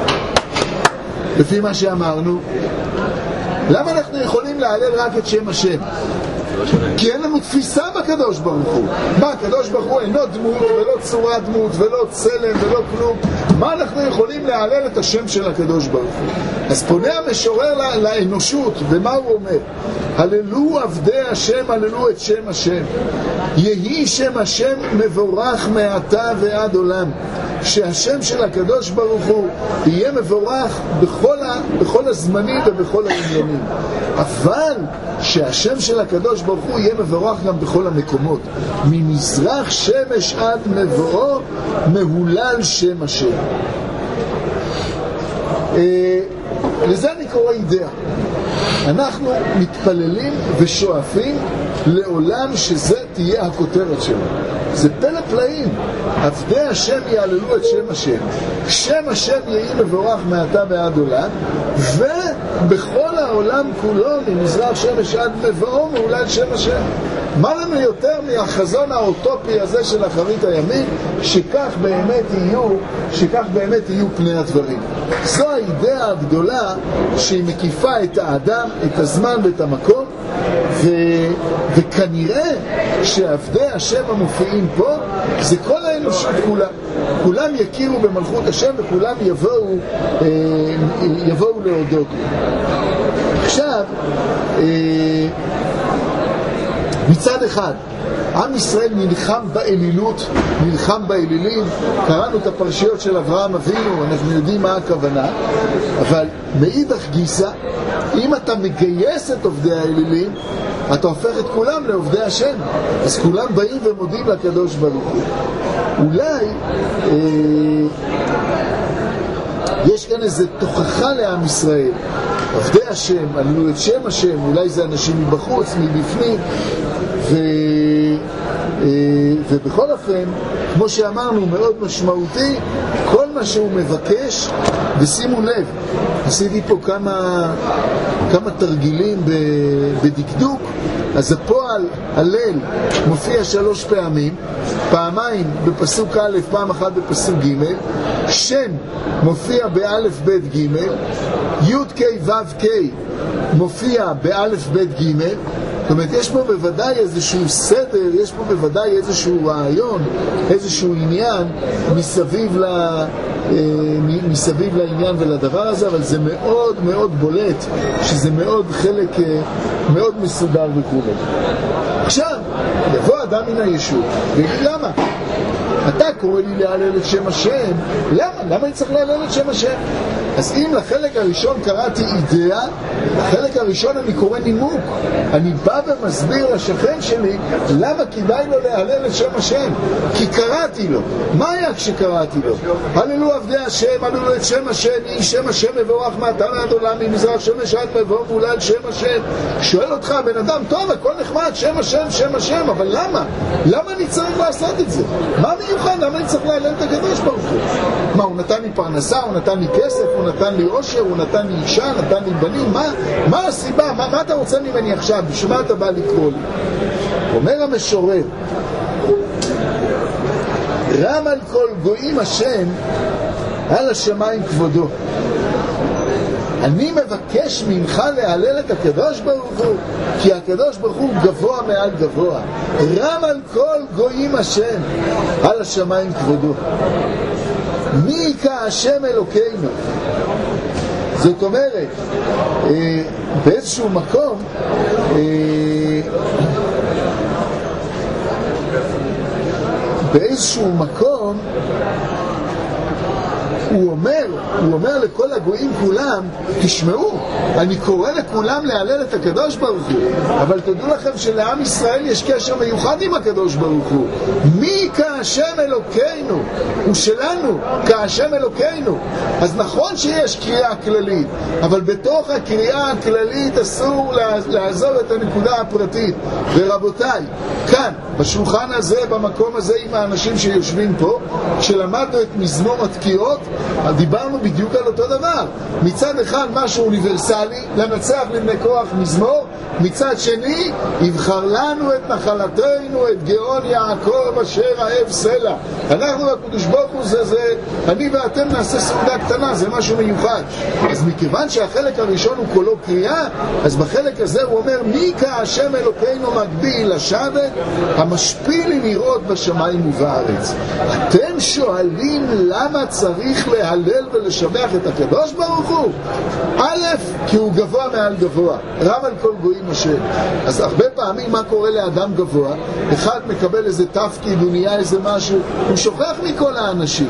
לפי מה שאמרנו, למה אנחנו יכולים להלל רק את שם השם? כי אין לנו תפיסה בקדוש ברוך הוא. מה, הקדוש ברוך הוא אינו דמות ולא צורה דמות ולא צלם ולא כלום. מה אנחנו יכולים להלל את השם של הקדוש ברוך הוא? אז פונה המשורר לאנושות, ומה הוא אומר? הללו עבדי השם, הללו את שם השם. יהי שם השם מבורך מעתה ועד עולם. שהשם של הקדוש ברוך הוא יהיה מבורך בכל, ה, בכל הזמנים ובכל העניינים. אבל שהשם של הקדוש ברוך הוא יהיה מבורך גם בכל המקומות. ממזרח שמש עד מבואו מהולל שם השם. אה, לזה אני קורא אידאה. אנחנו מתפללים ושואפים לעולם שזה תהיה הכותרת שלו. זה פלא פלאים. עבדי השם יעללו את שם השם. שם השם יהי מבורך מעתה ועד עולם, ובכל העולם כולו ממזרח שמש עד מבואו מהולל שם השם. מה לנו יותר מהחזון האוטופי הזה של אחרית הימים, שכך באמת יהיו, שכך באמת יהיו פני הדברים. זו האידאה הגדולה שהיא מקיפה את האדם, את הזמן ואת המקום, ו... וכנראה שעבדי השם המופיעים פה זה כל האנושות כולה. כולם יכירו במלכות השם וכולם יבואו, אה, יבואו להודות. עכשיו, אה, מצד אחד, עם ישראל נלחם באלילות, נלחם באלילים. קראנו את הפרשיות של אברהם אבינו, אנחנו יודעים מה הכוונה, אבל מאידך גיסא, אם אתה מגייס את עובדי האלילים, אתה הופך את כולם לעובדי השם. אז כולם באים ומודים לקדוש ברוך הוא. אולי אה, יש כאן איזו תוכחה לעם ישראל עבדי השם, עללו את שם השם, אולי זה אנשים מבחוץ, מבפנים, ו... ובכל אופן, כמו שאמרנו, מאוד משמעותי, כל מה שהוא מבקש, ושימו לב, עשיתי פה כמה, כמה תרגילים בדקדוק, אז הפועל הלל מופיע שלוש פעמים, פעמיים בפסוק א', פעם אחת בפסוק ג', שם מופיע באלף בית ג', י' ק' ו' ק' מופיע באלף בית ג', זאת אומרת, יש פה בוודאי איזשהו סדר, יש פה בוודאי איזשהו רעיון, איזשהו עניין מסביב, ל, מסביב לעניין ולדבר הזה, אבל זה מאוד מאוד בולט, שזה מאוד חלק, מאוד מסודר וכו'. עכשיו, יבוא אדם מן היישוב, ויגיד למה? אתה קורא לי להלל את שם השם, למה? למה אני צריך להלל את שם השם? אז אם לחלק הראשון קראתי אידאה, לחלק הראשון אני קורא נימוק. אני בא ומסביר לשכן שלי למה כדאי לו להלל את שם השם. כי קראתי לו. מה היה כשקראתי לו? הללו עבדי השם, הללו את שם השם, יהי שם השם מבורך מעתה ועד עולם, ממזרח שמש עד מבוא ואולל שם השם. שואל אותך בן אדם, טוב, הכל נחמד, שם השם, שם השם, אבל למה? למה אני צריך לעשות את זה? מה מיוחד? למה אני צריך להלל את הקדוש ברוך הוא? מה, הוא נתן לי פרנסה, הוא נתן לי כסף, הוא נתן לי עושר, הוא נתן לי אישה, נתן לי בנים, מה, מה הסיבה? מה, מה אתה רוצה ממני עכשיו? בשביל מה אתה בא לקרוא לי? אומר המשורר, רם על כל גויים השם, על השמיים כבודו. אני מבקש ממך להלל את הקדוש ברוך הוא, כי הקדוש ברוך הוא גבוה מעל גבוה. רם על כל גויים השם, על השמיים כבודו. מי כהשם אלוקינו? זאת אומרת, אה, באיזשהו מקום, אה, באיזשהו מקום, הוא אומר, הוא אומר לכל הגויים כולם, תשמעו, אני קורא לכולם להלל את הקדוש ברוך הוא, אבל תדעו לכם שלעם ישראל יש קשר מיוחד עם הקדוש ברוך הוא. מי כהשם אלוקינו? הוא שלנו, כהשם אלוקינו. אז נכון שיש קריאה כללית, אבל בתוך הקריאה הכללית אסור לעזוב את הנקודה הפרטית. ורבותיי, כאן, בשולחן הזה, במקום הזה, עם האנשים שיושבים פה, כשלמדנו את מזמור התקיעות, דיברנו בדיוק על אותו דבר. מצד אחד משהו אוניברסלי, לנצח לבני כוח מזמור, מצד שני יבחר לנו את נחלתנו, את גאון יעקב אשר אהב סלע. אנחנו הקדוש ברוך הוא זה, זה אני ואתם נעשה סעודה קטנה, זה משהו מיוחד. אז מכיוון שהחלק הראשון הוא כולו קריאה, אז בחלק הזה הוא אומר, מי כהשם אלוקינו מגביל לשבת, המשפיל לראות בשמיים ובארץ. אתם שואלים למה צריך להלל ולשבח את הקדוש ברוך הוא? א', כי הוא גבוה מעל גבוה, רב על כל גויים השם. אז הרבה פעמים מה קורה לאדם גבוה? אחד מקבל איזה תפקיד, הוא נהיה איזה משהו, הוא שוכח מכל האנשים.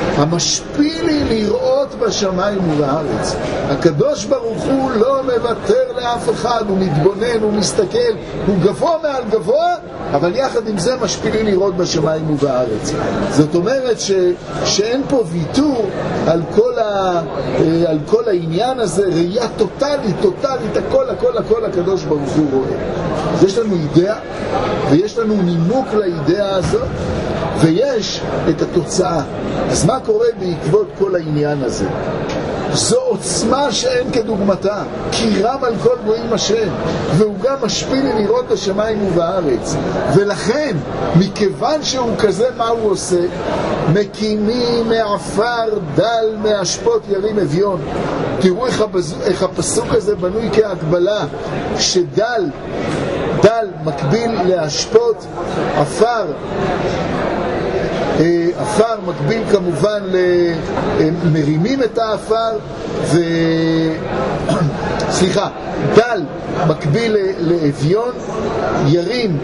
המשפיל היא לראות בשמיים ובארץ. הקדוש ברוך הוא לא מוותר לאף אחד, הוא מתבונן, הוא מסתכל, הוא גבוה מעל גבוה, אבל יחד עם זה משפיל לראות בשמיים ובארץ. זאת אומרת ש, שאין פה ויתור על כל, ה, על כל העניין הזה, ראייה טוטלית, טוטלית, הכל, הכל, הכל הקדוש ברוך הוא רואה. אז יש לנו אידאה, ויש לנו נימוק לאידאה הזאת, ויש את התוצאה. אז מה קורה בעקבות כל העניין הזה? זו עוצמה שאין כדוגמתה, כי רם על כל גויים השם, והוא גם משפיל לראות בשמיים ובארץ. ולכן, מכיוון שהוא כזה, מה הוא עושה? מקימים מעפר דל מאשפות ירים אביון. תראו איך, הבז... איך הפסוק הזה בנוי כהקבלה, שדל, דל מקביל לאשפות, עפר אפר מקביל כמובן למרימים את האפר, ו... סליחה, דל מקביל לאביון, ירים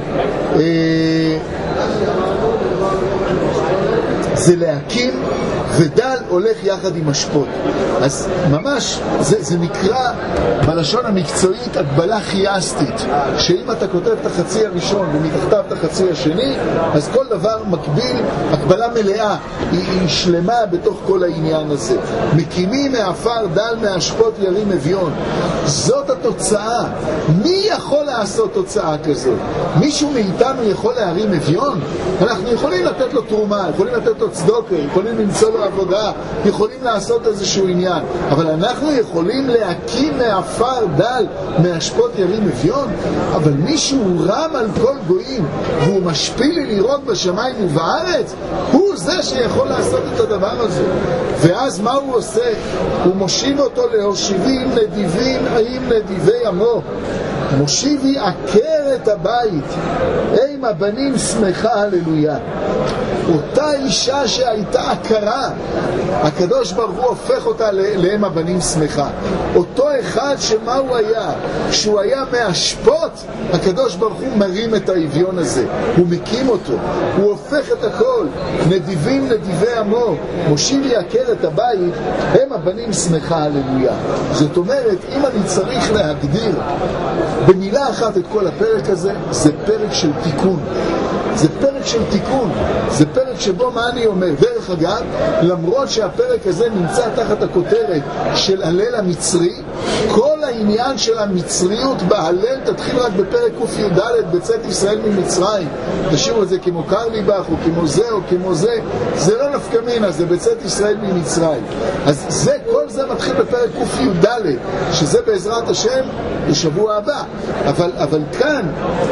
זה להקים, ודל הולך יחד עם השפוט. אז ממש, זה, זה נקרא בלשון המקצועית הגבלה חייסטית, שאם אתה כותב את החצי הראשון ומתחתיו את החצי השני, אז כל דבר מקביל, הגבלה מלאה, היא, היא שלמה בתוך כל העניין הזה. מקימים מעפר דל מהשפוט ירים אביון. זאת התוצאה. מי יכול לעשות תוצאה כזאת? מישהו מאיתנו יכול להרים אביון? אנחנו יכולים לתת לו תרומה, יכולים לתת לו צדוקה, יכולים למצוא לו עבודה, יכולים לעשות איזשהו עניין, אבל אנחנו יכולים להקים מעפר דל מהשפוט ירים אביון? אבל מישהו רם על כל גויים והוא משפיל לי לראות בשמיים ובארץ, הוא זה שיכול לעשות את הדבר הזה. ואז מה הוא עושה? הוא מושיב אותו להושיבים נדיבים עם נדיבי עמו. מושיבי עקר את הבית, עם הבנים שמחה הללויה. אותה אישה שהייתה עקרה, הקדוש ברוך הוא הופך אותה להם הבנים שמחה. אותו אחד שמה הוא היה? שהוא היה מהשפוט, הקדוש ברוך הוא מרים את האביון הזה, הוא מקים אותו, הוא הופך את הכל. נדיבים נדיבי עמו, מושיב יעקר את הבית, הם הבנים שמחה הללויה. זאת אומרת, אם אני צריך להגדיר במילה אחת את כל הפרק הזה, זה פרק של תיקון. זה פרק של תיקון, זה פרק שבו מה אני אומר? דרך אגב, למרות שהפרק הזה נמצא תחת הכותרת של הלל המצרי, כל העניין של המצריות בהלל תתחיל רק בפרק ק"ד בצאת ישראל ממצרים. תשאירו את זה כמו קרליבך או כמו זה או כמו זה, זה לא נפקא מינה, זה בצאת ישראל ממצרים. אז זה, כל זה מתחיל בפרק ק"ד, שזה בעזרת השם בשבוע הבא. אבל, אבל כאן,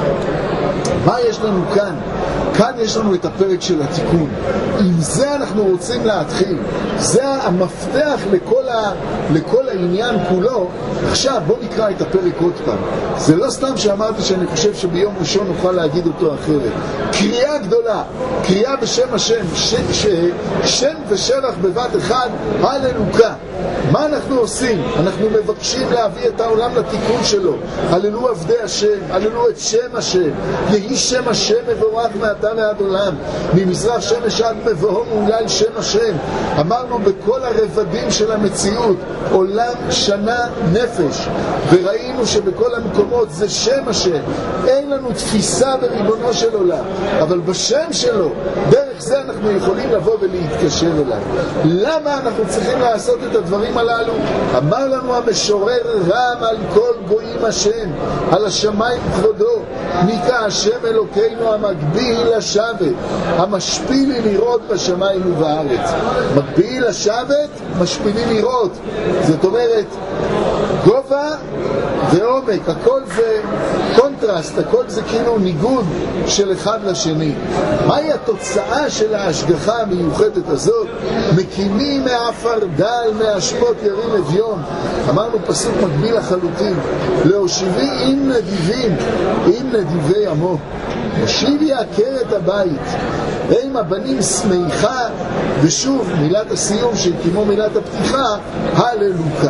מה יש לנו כאן? כאן יש לנו את הפרק של התיקון. עם זה אנחנו רוצים להתחיל. זה המפתח לכל, ה, לכל העניין כולו. עכשיו בוא נקרא את הפרק עוד פעם. זה לא סתם שאמרתי שאני חושב שביום ראשון נוכל להגיד אותו אחרת. קריאה גדולה, קריאה בשם השם, ש, ש, שם ושבח בבת אחד, הללוקה. מה אנחנו עושים? אנחנו מבקשים להביא את העולם לתיקון שלו. הללו עבדי השם, הללו את שם השם. יהי שם השם מבורך מעתה ועד עולם. ממזרח שמש עד מבואו מעולל שם השם. אמרנו בכל הרבדים של המציאות, עולם, שנה, נפש. וראינו שבכל המקומות זה שם השם. אין לנו תפיסה בריבונו של עולם. אבל בשם שלו, דרך זה אנחנו יכולים לבוא ולהתקשר אליו. למה אנחנו צריכים לעשות את הדברים הללו? אמר לנו המשורר רם על כל גויים השם, על השמיים כבודו, ניקה השם אלוקינו המגביל לשבת, המשפיל לראות בשמיים ובארץ. מגביל לשבת, משפילים לראות. זאת אומרת, גובה ועומק, הכל זה קונטרסט, הכל זה כאילו ניגוד של אחד לשני. מהי התוצאה של ההשגחה המיוחדת הזאת? מקימים מעפר דל מהשפוט ירים אביון. אמרנו פסוק מקביל לחלוטין, להושיבי עם נדיבים, עם נדיבי עמו. מושיב יעקר את הבית, עם הבנים שמחה. ושוב מילת הסיום שהיא כמו מילת הפתיחה, הללוקה.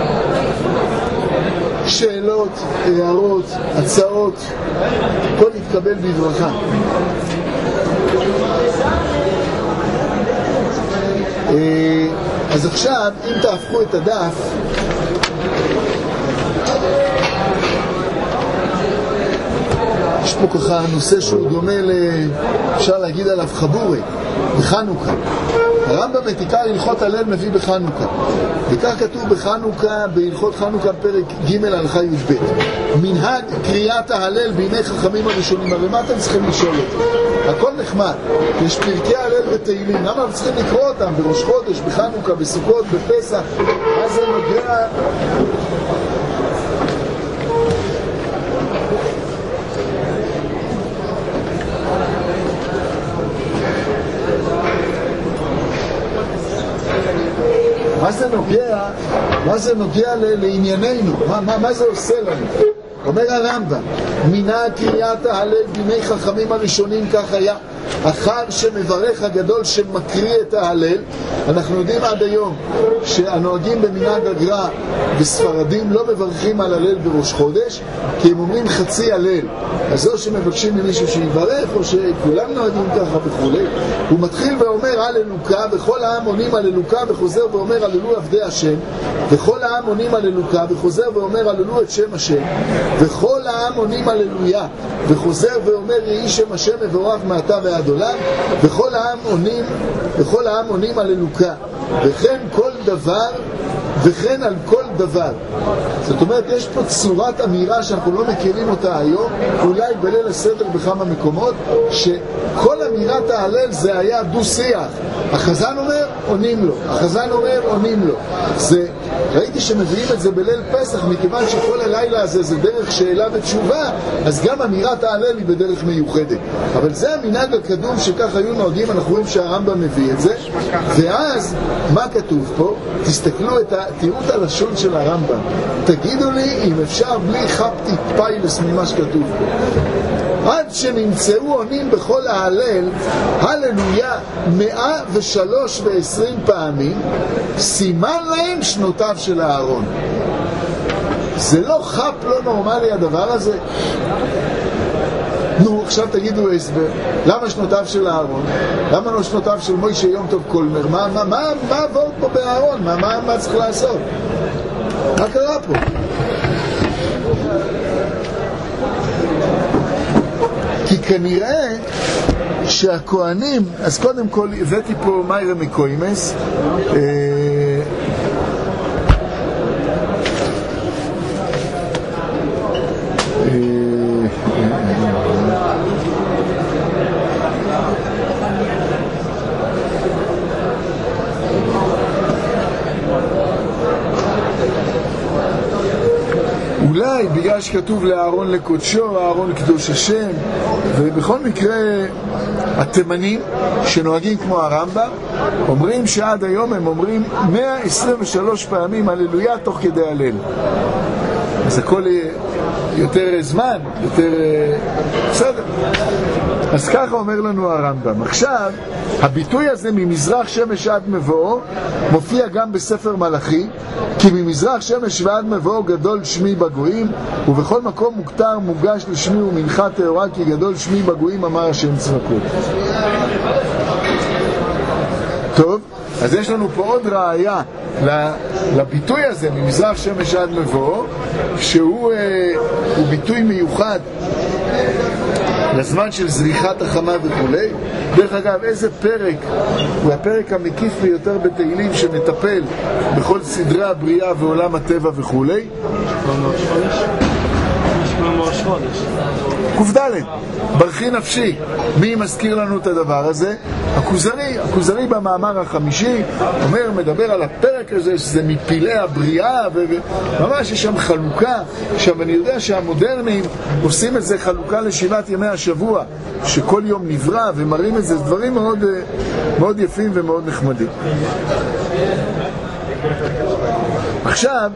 שאלות, הערות, הצעות, כל יתקבל בברכה. אז עכשיו, אם תהפכו את הדף, יש פה ככה נושא שהוא דומה, אפשר להגיד עליו חבורי, בחנוכה. הרמב"ם את עיקר הלכות הלל מביא בחנוכה, וכך כתוב בחנוכה, בהלכות חנוכה פרק ג' הלכה י"ב, מנהג קריאת ההלל בימי חכמים הראשונים. הרי מה אתם צריכים לשאול אותי? הכל נחמד, יש פרקי הלל ותהילים, למה אתם צריכים לקרוא אותם בראש חודש, בחנוכה, בסוכות, בפסח? מה זה נוגע? מה זה נוגע, מה זה נוגע לענייננו? מה, מה, מה זה עושה לנו? אומר הרמב"ם, מנהג קריאת ההלל בימי חכמים הראשונים כך היה. אחר שמברך הגדול שמקריא את ההלל. אנחנו יודעים עד היום שהנוהגים במנהג הגר"א וספרדים לא מברכים על הלל בראש חודש, כי הם אומרים חצי הלל. אז או שמבקשים ממישהו שיברך, או שכולם נוהגים ככה וכו'. הוא מתחיל ואומר הללוקה, וכל העם עונים הללוקה, וחוזר ואומר הללו עבדי השם, וכל העם עונים הללוקה, וחוזר ואומר הללו את שם השם, וכל העם עונים הללויה, וחוזר ואומר יהי שם השם מבורך מעתה ועד עולם, וכל העם עונים, וכל העם עונים הללוקה, וכן כל דבר, וכן על כל דבר. זאת אומרת, יש פה צורת אמירה שאנחנו לא מכירים אותה היום, אולי בליל הסדר בכמה מקומות, שכל אמירת ההלל זה היה דו שיח. החזן אומר, עונים לו. החזן אומר, עונים לו. זה, ראיתי שמביאים את זה בליל פסח, מכיוון שכל הלילה הזה זה דרך שאלה ותשובה, אז גם אמירת ההלל היא בדרך מיוחדת. אבל זה המנהג הקדום שכך היו נוהגים, אנחנו רואים שהרמב"ם מביא את זה. ואז, מה כתוב פה? תסתכלו את ה... תראו את הלשון של הרמב"ם. תגידו לי אם אפשר בלי חפטי פיילס ממה שכתוב פה. עד שנמצאו עונים בכל ההלל, הללויה, מאה ושלוש ועשרים פעמים, סימן להם שנותיו של הארון. זה לא חפ לא נורמלי הדבר הזה? נו, עכשיו תגידו הסבר. למה שנותיו של הארון? למה לא שנותיו של מוישה יום טוב קולמר? מה, מה, מה, מה עבור פה בארון? מה, מה, מה צריך לעשות? מה קרה פה? כי כנראה שהכהנים, אז קודם כל הבאתי פה מיירה מקוימס, אה, אולי בגלל שכתוב לאהרון לקודשו, אהרון קדוש השם, ובכל מקרה התימנים שנוהגים כמו הרמב"ם אומרים שעד היום הם אומרים מאה עשרים ושלוש פעמים הללויה תוך כדי הלל. אז הכל יותר זמן, יותר בסדר. אז ככה אומר לנו הרמב"ם. עכשיו, הביטוי הזה ממזרח שמש עד מבואו מופיע גם בספר מלאכי, כי ממזרח שמש ועד מבואו גדול שמי בגויים, ובכל מקום מוכתר מוגש לשמי ומנחה טהורה, כי גדול שמי בגויים אמר השם צבקות. טוב, אז יש לנו פה עוד ראיה לביטוי הזה ממזרח שמש עד מבואו, שהוא הוא ביטוי מיוחד לזמן של זריחת החמה וכולי. דרך אגב, איזה פרק הוא הפרק המקיף ביותר בתהילים שמטפל בכל סדרי הבריאה ועולם הטבע וכולי? קופדלת, ברכי נפשי. מי מזכיר לנו את הדבר הזה? הכוזרי. הכוזרי במאמר החמישי אומר, מדבר על הפרק הזה שזה מפילי הבריאה, וממש יש שם חלוקה. עכשיו אני יודע שהמודרנים עושים את זה חלוקה לשבעת ימי השבוע, שכל יום נברא ומראים את זה, דברים מאוד, מאוד יפים ומאוד נחמדים. עכשיו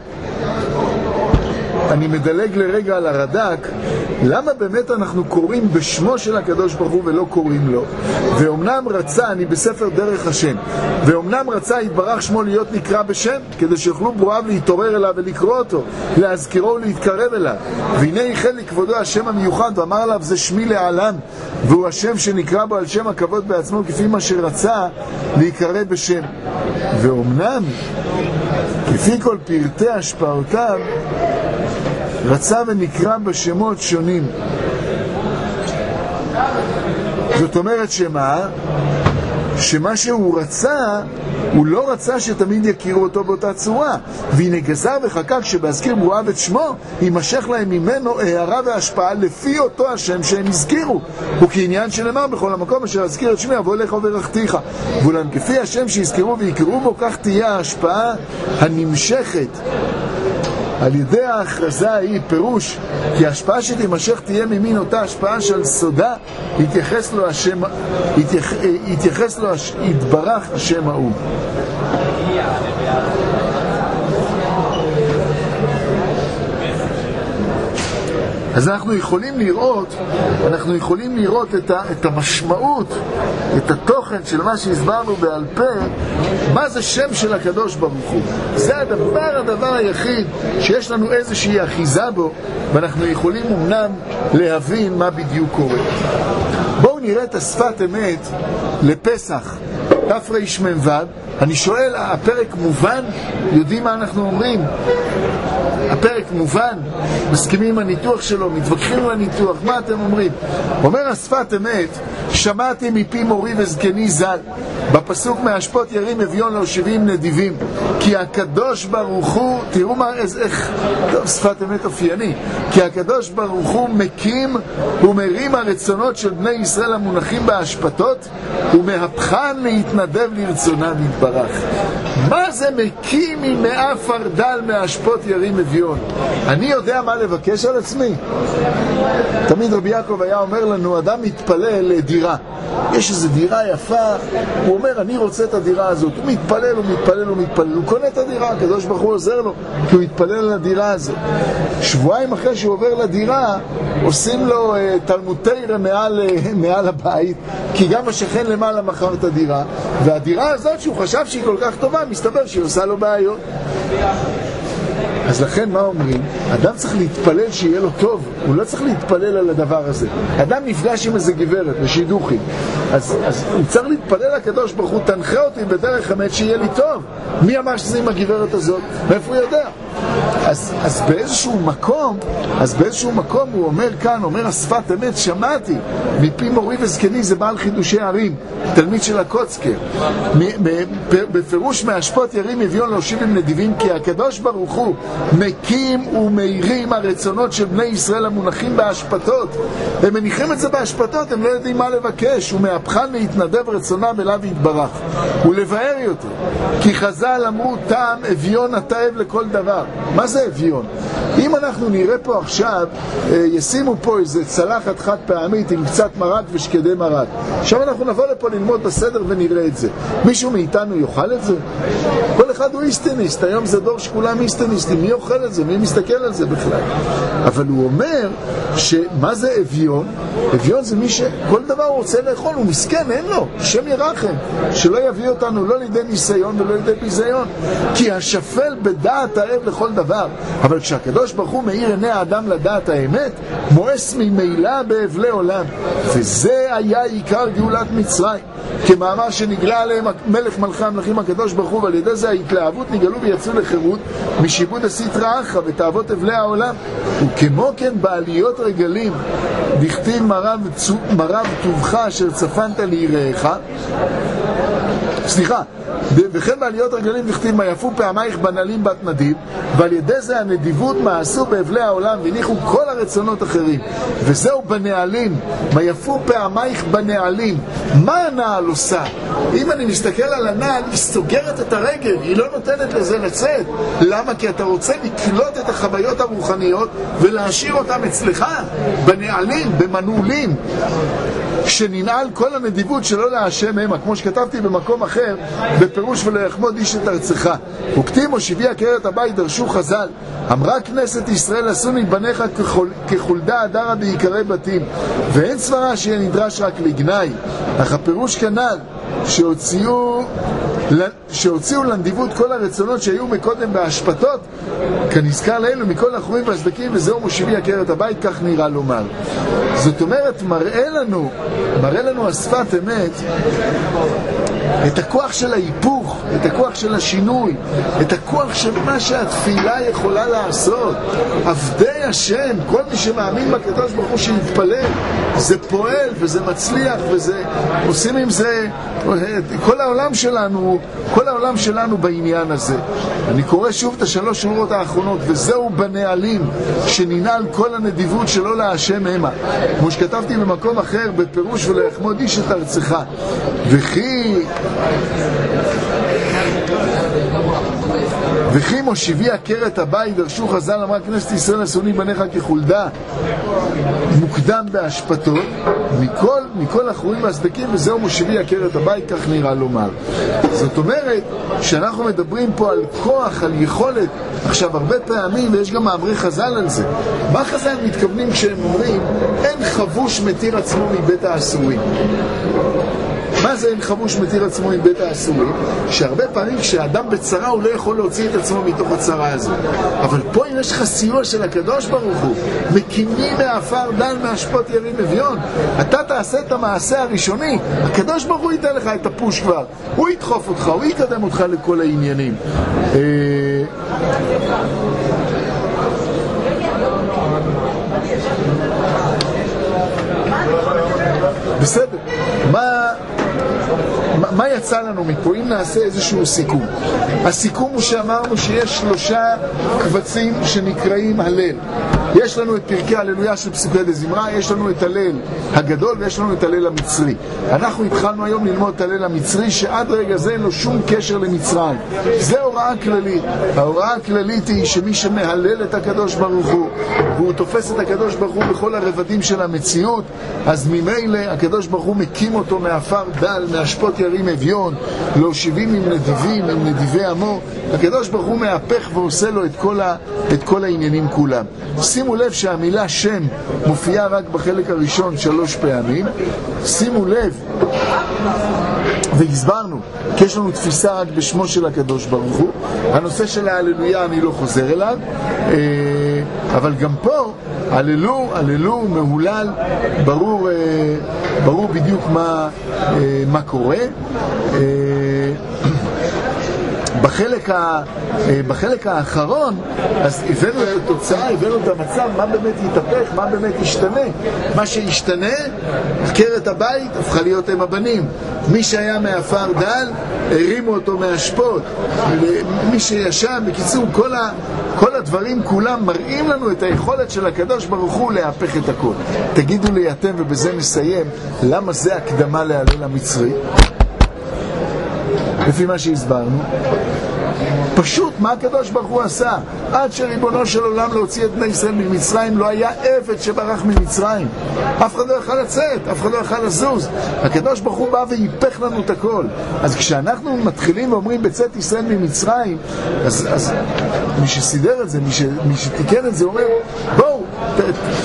אני מדלג לרגע על הרד"ק. למה באמת אנחנו קוראים בשמו של הקדוש ברוך הוא ולא קוראים לו? ואומנם רצה, אני בספר דרך השם, ואומנם רצה יתברך שמו להיות נקרא בשם, כדי שיוכלו ברואיו להתעורר אליו ולקרוא אותו, להזכירו ולהתקרב אליו. והנה ייחד לכבודו השם המיוחד, ואמר עליו זה שמי לעלם, והוא השם שנקרא בו על שם הכבוד בעצמו, כפי מה שרצה להיקרא בשם. ואומנם לפי כל פרטי השפעותיו רצה ונקרא בשמות שונים. זאת אומרת שמה? שמה שהוא רצה, הוא לא רצה שתמיד יכירו אותו באותה צורה. והנה גזר וחקק שבהזכיר ברואיו את שמו, יימשך להם ממנו הערה והשפעה לפי אותו השם שהם הזכירו. וכעניין שנאמר בכל המקום אשר הזכיר את שמי, אבוא אליך וברכתיך. ואולם כפי השם שיזכרו ויקראו בו, כך תהיה ההשפעה הנמשכת על ידי ההכרזה ההיא. פירוש כי ההשפעה שתימשך תהיה ממין אותה השפעה של סודה, יתייחס לו השם, יתייח, יתייחס לו הש, יתברך השם ההוא. אז אנחנו יכולים לראות, אנחנו יכולים לראות את, ה, את המשמעות, את התוכן של מה שהסברנו בעל פה, מה זה שם של הקדוש ברוך הוא. זה הדבר, הדבר היחיד שיש לנו איזושהי אחיזה בו, ואנחנו יכולים אמנם להבין מה בדיוק קורה. בואו נראה את השפת אמת לפסח, דף רמ"ו. אני שואל, הפרק מובן? יודעים מה אנחנו אומרים? הפרק מובן? מסכימים עם הניתוח שלו? מתווכחים עם הניתוח? מה אתם אומרים? אומר השפת אמת, שמעתי מפי מורי וזקני ז"ל, בפסוק מהשפוט ירים אביון להושיבים נדיבים, כי הקדוש ברוך הוא, תראו מה, איך, טוב, שפת אמת אופייני, כי הקדוש ברוך הוא מקים ומרים הרצונות של בני ישראל המונחים בהשפטות, ומהפכן להתנדב לרצונם יתברך. מה זה מקים עם מאה פרדל מהשפוט ירים אביון? אני יודע מה לבקש על עצמי? תמיד רבי יעקב היה אומר לנו, אדם מתפלל לדירה, יש איזו דירה יפה, הוא אומר אני רוצה את הדירה הזאת, הוא מתפלל, הוא מתפלל, הוא מתפלל, הוא קונה את הדירה, הקדוש ברוך הוא עוזר לו, כי הוא יתפלל על הדירה הזאת. שבועיים אחרי שהוא עובר לדירה, עושים לו uh, תלמוד תורה מעל, uh, מעל הבית, כי גם השכן למעלה מכר את הדירה, והדירה הזאת שהוא חשב שהיא כל כך טובה, מסתבר שהיא עושה לו בעיות. אז לכן מה אומרים? אדם צריך להתפלל שיהיה לו טוב, הוא לא צריך להתפלל על הדבר הזה. אדם נפגש עם איזה גברת בשידוכים, אז, אז הוא צריך להתפלל לקדוש ברוך הוא, תנחה אותי בדרך אמת שיהיה לי טוב. מי אמר שזה עם הגברת הזאת? מאיפה הוא יודע? אז, אז באיזשהו מקום, אז באיזשהו מקום הוא אומר כאן, אומר השפת אמת, שמעתי מפי מורי וזקני, זה בעל חידושי ערים, תלמיד של הקוצקר, בפירוש מהשפוט ירים אביון להושיבים נדיבים, כי הקדוש ברוך הוא מקים ומאירים הרצונות של בני ישראל המונחים בהשפטות. הם מניחים את זה בהשפטות, הם לא יודעים מה לבקש, ומהפכן להתנדב רצונם אליו יתברך ולבאר יותר, כי חז"ל אמרו טעם אביון התאב לכל דבר. מה זה אביון? אם אנחנו נראה פה עכשיו, ישימו פה איזה צלחת חד פעמית עם קצת מרק ושקדי מרק, עכשיו אנחנו נבוא לפה ללמוד בסדר ונראה את זה. מישהו מאיתנו יאכל את זה? כל אחד הוא איסטניסט, היום זה דור שכולם איסטניסטים, מי יאכל את זה? מי מסתכל על זה בכלל? אבל הוא אומר שמה זה אביון? אביון זה מי שכל דבר הוא רוצה לאכול, הוא מסכן, אין לו, שם ירחם, שלא יביא אותנו לא לידי ניסיון ולא לידי ביזיון, כי השפל בדעת האב לכל דבר. אבל כשהקדוש ברוך הוא מאיר עיני האדם לדעת האמת, מואס ממילא באבלי עולם, וזה היה עיקר גאולת מצרים, כמאמר שנגלה עליהם מלך מלכי המלכים הקדוש ברוך הוא, ועל ידי זה ההתלהבות נגלו ויצאו לחירות משיבוד הסטרא אחרא ותאוות אבלי העולם. וכמו כן בעליות רגלים דכתיב מרב, מרב טובך אשר צפנת ליראיך, סליחה, וכן בעליות רגלים דכתיב מה יפו פעמייך בנעלים בת נדיב, ועל ידי זה הנדיבות מעשו באבלי העולם והניחו כל הרצונות אחרים. וזהו בנעלים, מה יפו פעמייך בנעלים. מה הנעל עושה? אם אני מסתכל על הנעל, היא סוגרת את הרגל, היא לא נותנת לזה לצאת. למה? כי אתה רוצה לקלוט את החוויות הרוחניות ולהשאיר אותם אצלך בנעלים, במנעולים, שננעל כל הנדיבות שלא להשם המה, כמו שכתבתי במקום אחר בפירוש ולא יחמוד איש את ארצך. וכתים הושיבי עקרת הבית דרשו חז"ל, אמרה כנסת ישראל עשוני בניך כחול, כחולדה הדרה בעיקרי בתים, ואין סברה שיהיה נדרש רק לגנאי. אך הפירוש כנ"ל שהוציאו שהוציאו לנדיבות כל הרצונות שהיו מקודם בהשפטות, כנזכר לאלו מכל החורים והסדקים, וזהו מושיבי עקרת הבית, כך נראה לומר. זאת אומרת, מראה לנו מראה לנו השפת אמת את הכוח של ההיפוך, את הכוח של השינוי, את הכוח של מה שהתפילה יכולה לעשות. עבדי השם, כל מי שמאמין בקדוש ברוך הוא שיתפלל, זה פועל וזה מצליח, וזה עושים עם זה כל העולם שלנו, כל העולם שלנו בעניין הזה. אני קורא שוב את השלוש שורות האחרונות, וזהו בנעלים שננעל כל הנדיבות שלא להשם המה, כמו שכתבתי במקום אחר בפירוש ולא יחמוד איש את ארצך. וכי וכי מושיבי עקרת הבית, דרשו חז"ל, אמרה כנסת ישראל עשוני בניך כחולדה, מוקדם בהשפטות מכל, מכל החורים והסדקים, וזהו מושיבי עקרת הבית, כך נראה לומר. זאת אומרת שאנחנו מדברים פה על כוח, על יכולת. עכשיו הרבה פעמים, ויש גם מאמרי חז"ל על זה, מה חז"ל מתכוונים כשהם אומרים אין חבוש מתיר עצמו מבית האסורים? מה זה אין חבוש מתיר עצמו מבית האסורים? שהרבה פעמים כשאדם בצרה הוא לא יכול להוציא את עצמו מתוך הצרה הזו. אבל פה אם יש לך סיוע של הקדוש ברוך הוא, מקימים מהעפר דל מהשפות ירים אביון, אתה תעשה את המעשה הראשוני, הקדוש ברוך הוא ייתן לך את הפוש כבר, הוא ידחוף אותך, הוא יקדם אותך לכל העניינים. בסדר, מה מה יצא לנו מפה? אם נעשה איזשהו סיכום. הסיכום הוא שאמרנו שיש שלושה קבצים שנקראים הלל. יש לנו את פרקי הללויה של פסוקי דזמרה, יש לנו את הלל הגדול ויש לנו את הלל המצרי. אנחנו התחלנו היום ללמוד את הלל המצרי שעד רגע זה אין לו שום קשר למצרים. זה הוראה כללית. ההוראה הכללית היא שמי שמהלל את הקדוש ברוך הוא והוא תופס את הקדוש ברוך הוא בכל הרבדים של המציאות, אז ממילא הקדוש ברוך הוא מקים אותו מעפר דל, מהשפות ירים אביון, להושיבים עם נדיבים, עם נדיבי עמו. הקדוש ברוך הוא מהפך ועושה לו את כל, ה, את כל העניינים כולם. שימו לב שהמילה שם מופיעה רק בחלק הראשון שלוש פעמים. שימו לב, והסברנו, כי יש לנו תפיסה רק בשמו של הקדוש ברוך הוא. הנושא של ההללויה אני לא חוזר אליו, אבל גם פה הללו, הללו, מהולל, ברור, ברור בדיוק מה, מה קורה. בחלק, ה, בחלק האחרון אז הבאנו את התוצאה, הבאנו את המצב, מה באמת יתהפך, מה באמת ישתנה. מה שישתנה, עקרת הבית הפכה להיות הם הבנים. מי שהיה מעפר דל הרימו אותו מהשפות. מי שישב, בקיצור, כל, ה, כל הדברים כולם מראים לנו את היכולת של הקדוש ברוך הוא להפך את הכל. תגידו לי אתם, ובזה נסיים, למה זה הקדמה להלל המצרי? לפי מה שהסברנו, פשוט מה הקדוש ברוך הוא עשה? עד שריבונו של עולם להוציא את בני ישראל ממצרים לא היה עבד שברח ממצרים, אף אחד לא יכל לצאת, אף אחד לא יכל לזוז. הקדוש ברוך הוא בא ויפך לנו את הכל. אז כשאנחנו מתחילים ואומרים בצאת ישראל ממצרים, אז, אז מי שסידר את זה, מי, ש, מי שתיקן את זה אומר בואו ת,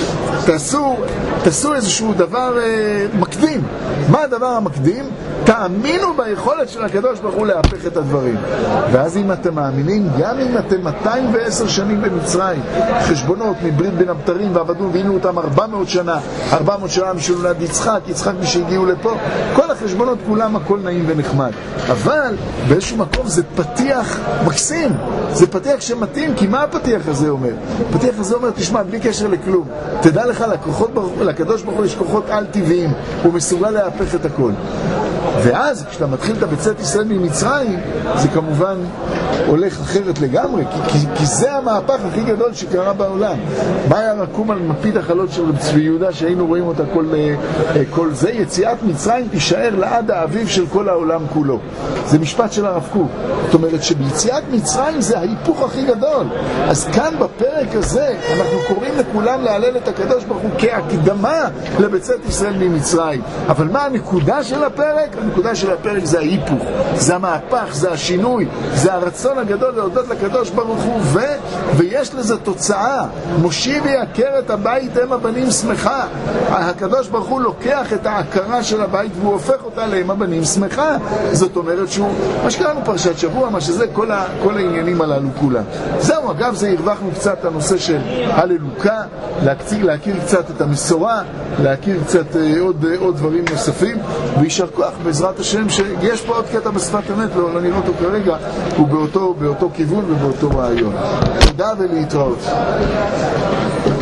תעשו, תעשו איזשהו דבר אה, מקדים. מה הדבר המקדים? תאמינו ביכולת של הקדוש ברוך הוא להפך את הדברים. ואז אם אתם מאמינים, גם אם אתם מאתיים ועשר שנים במצרים, חשבונות מברית בין הבתרים ועבדו והינו אותם ארבע מאות שנה, ארבע מאות שנה משולד יצחק, יצחק מי שהגיעו לפה, כל החשבונות כולם הכל נעים ונחמד. אבל באיזשהו מקום זה פתיח מקסים, זה פתיח שמתאים, כי מה הפתיח הזה אומר? הפתיח הזה אומר, תשמע, בלי קשר לכלום, תדע לך, לכוחות, לקדוש ברוך הוא יש כוחות על טבעיים, הוא מסוגל להפך את הכל. ואז כשאתה מתחיל את בצאת ישראל ממצרים, זה כמובן הולך אחרת לגמרי, כי, כי, כי זה המהפך הכי גדול שקרה בעולם. מה היה רקום על מפית החלות של רב צבי יהודה שהיינו רואים אותה כל, כל זה? יציאת מצרים תישאר לעד האביב של כל העולם כולו. זה משפט של הרב קוק. זאת אומרת שביציאת מצרים זה ההיפוך הכי גדול. אז כאן בפרק הזה אנחנו קוראים לכולם להלל את הקדוש ברוך הוא כהקדמה לבצאת ישראל ממצרים. אבל מה הנקודה של הפרק? הנקודה של הפרק זה ההיפוך, זה המהפך, זה השינוי, זה הרצון הגדול להודות לקדוש ברוך הוא, ו... ויש לזה תוצאה. מושיבי עקרת הבית הם הבנים שמחה. הקדוש ברוך הוא לוקח את ההכרה של הבית והוא הופך אותה להם הבנים שמחה. זאת אומרת שהוא, מה שקראנו פרשת שבוע, מה שזה כל, ה... כל העניינים הללו כולם. זהו, אגב, זה הרווחנו קצת את הנושא של הללוקה, להכיר, להכיר קצת את המסורה, להכיר קצת אה, עוד, אה, עוד דברים נוספים, וישר כוח בעזרת השם שיש פה עוד קטע בשפת אמת, לא, לא נראה אותו כרגע, הוא באותו, באותו כיוון ובאותו רעיון. תודה ולהתראות.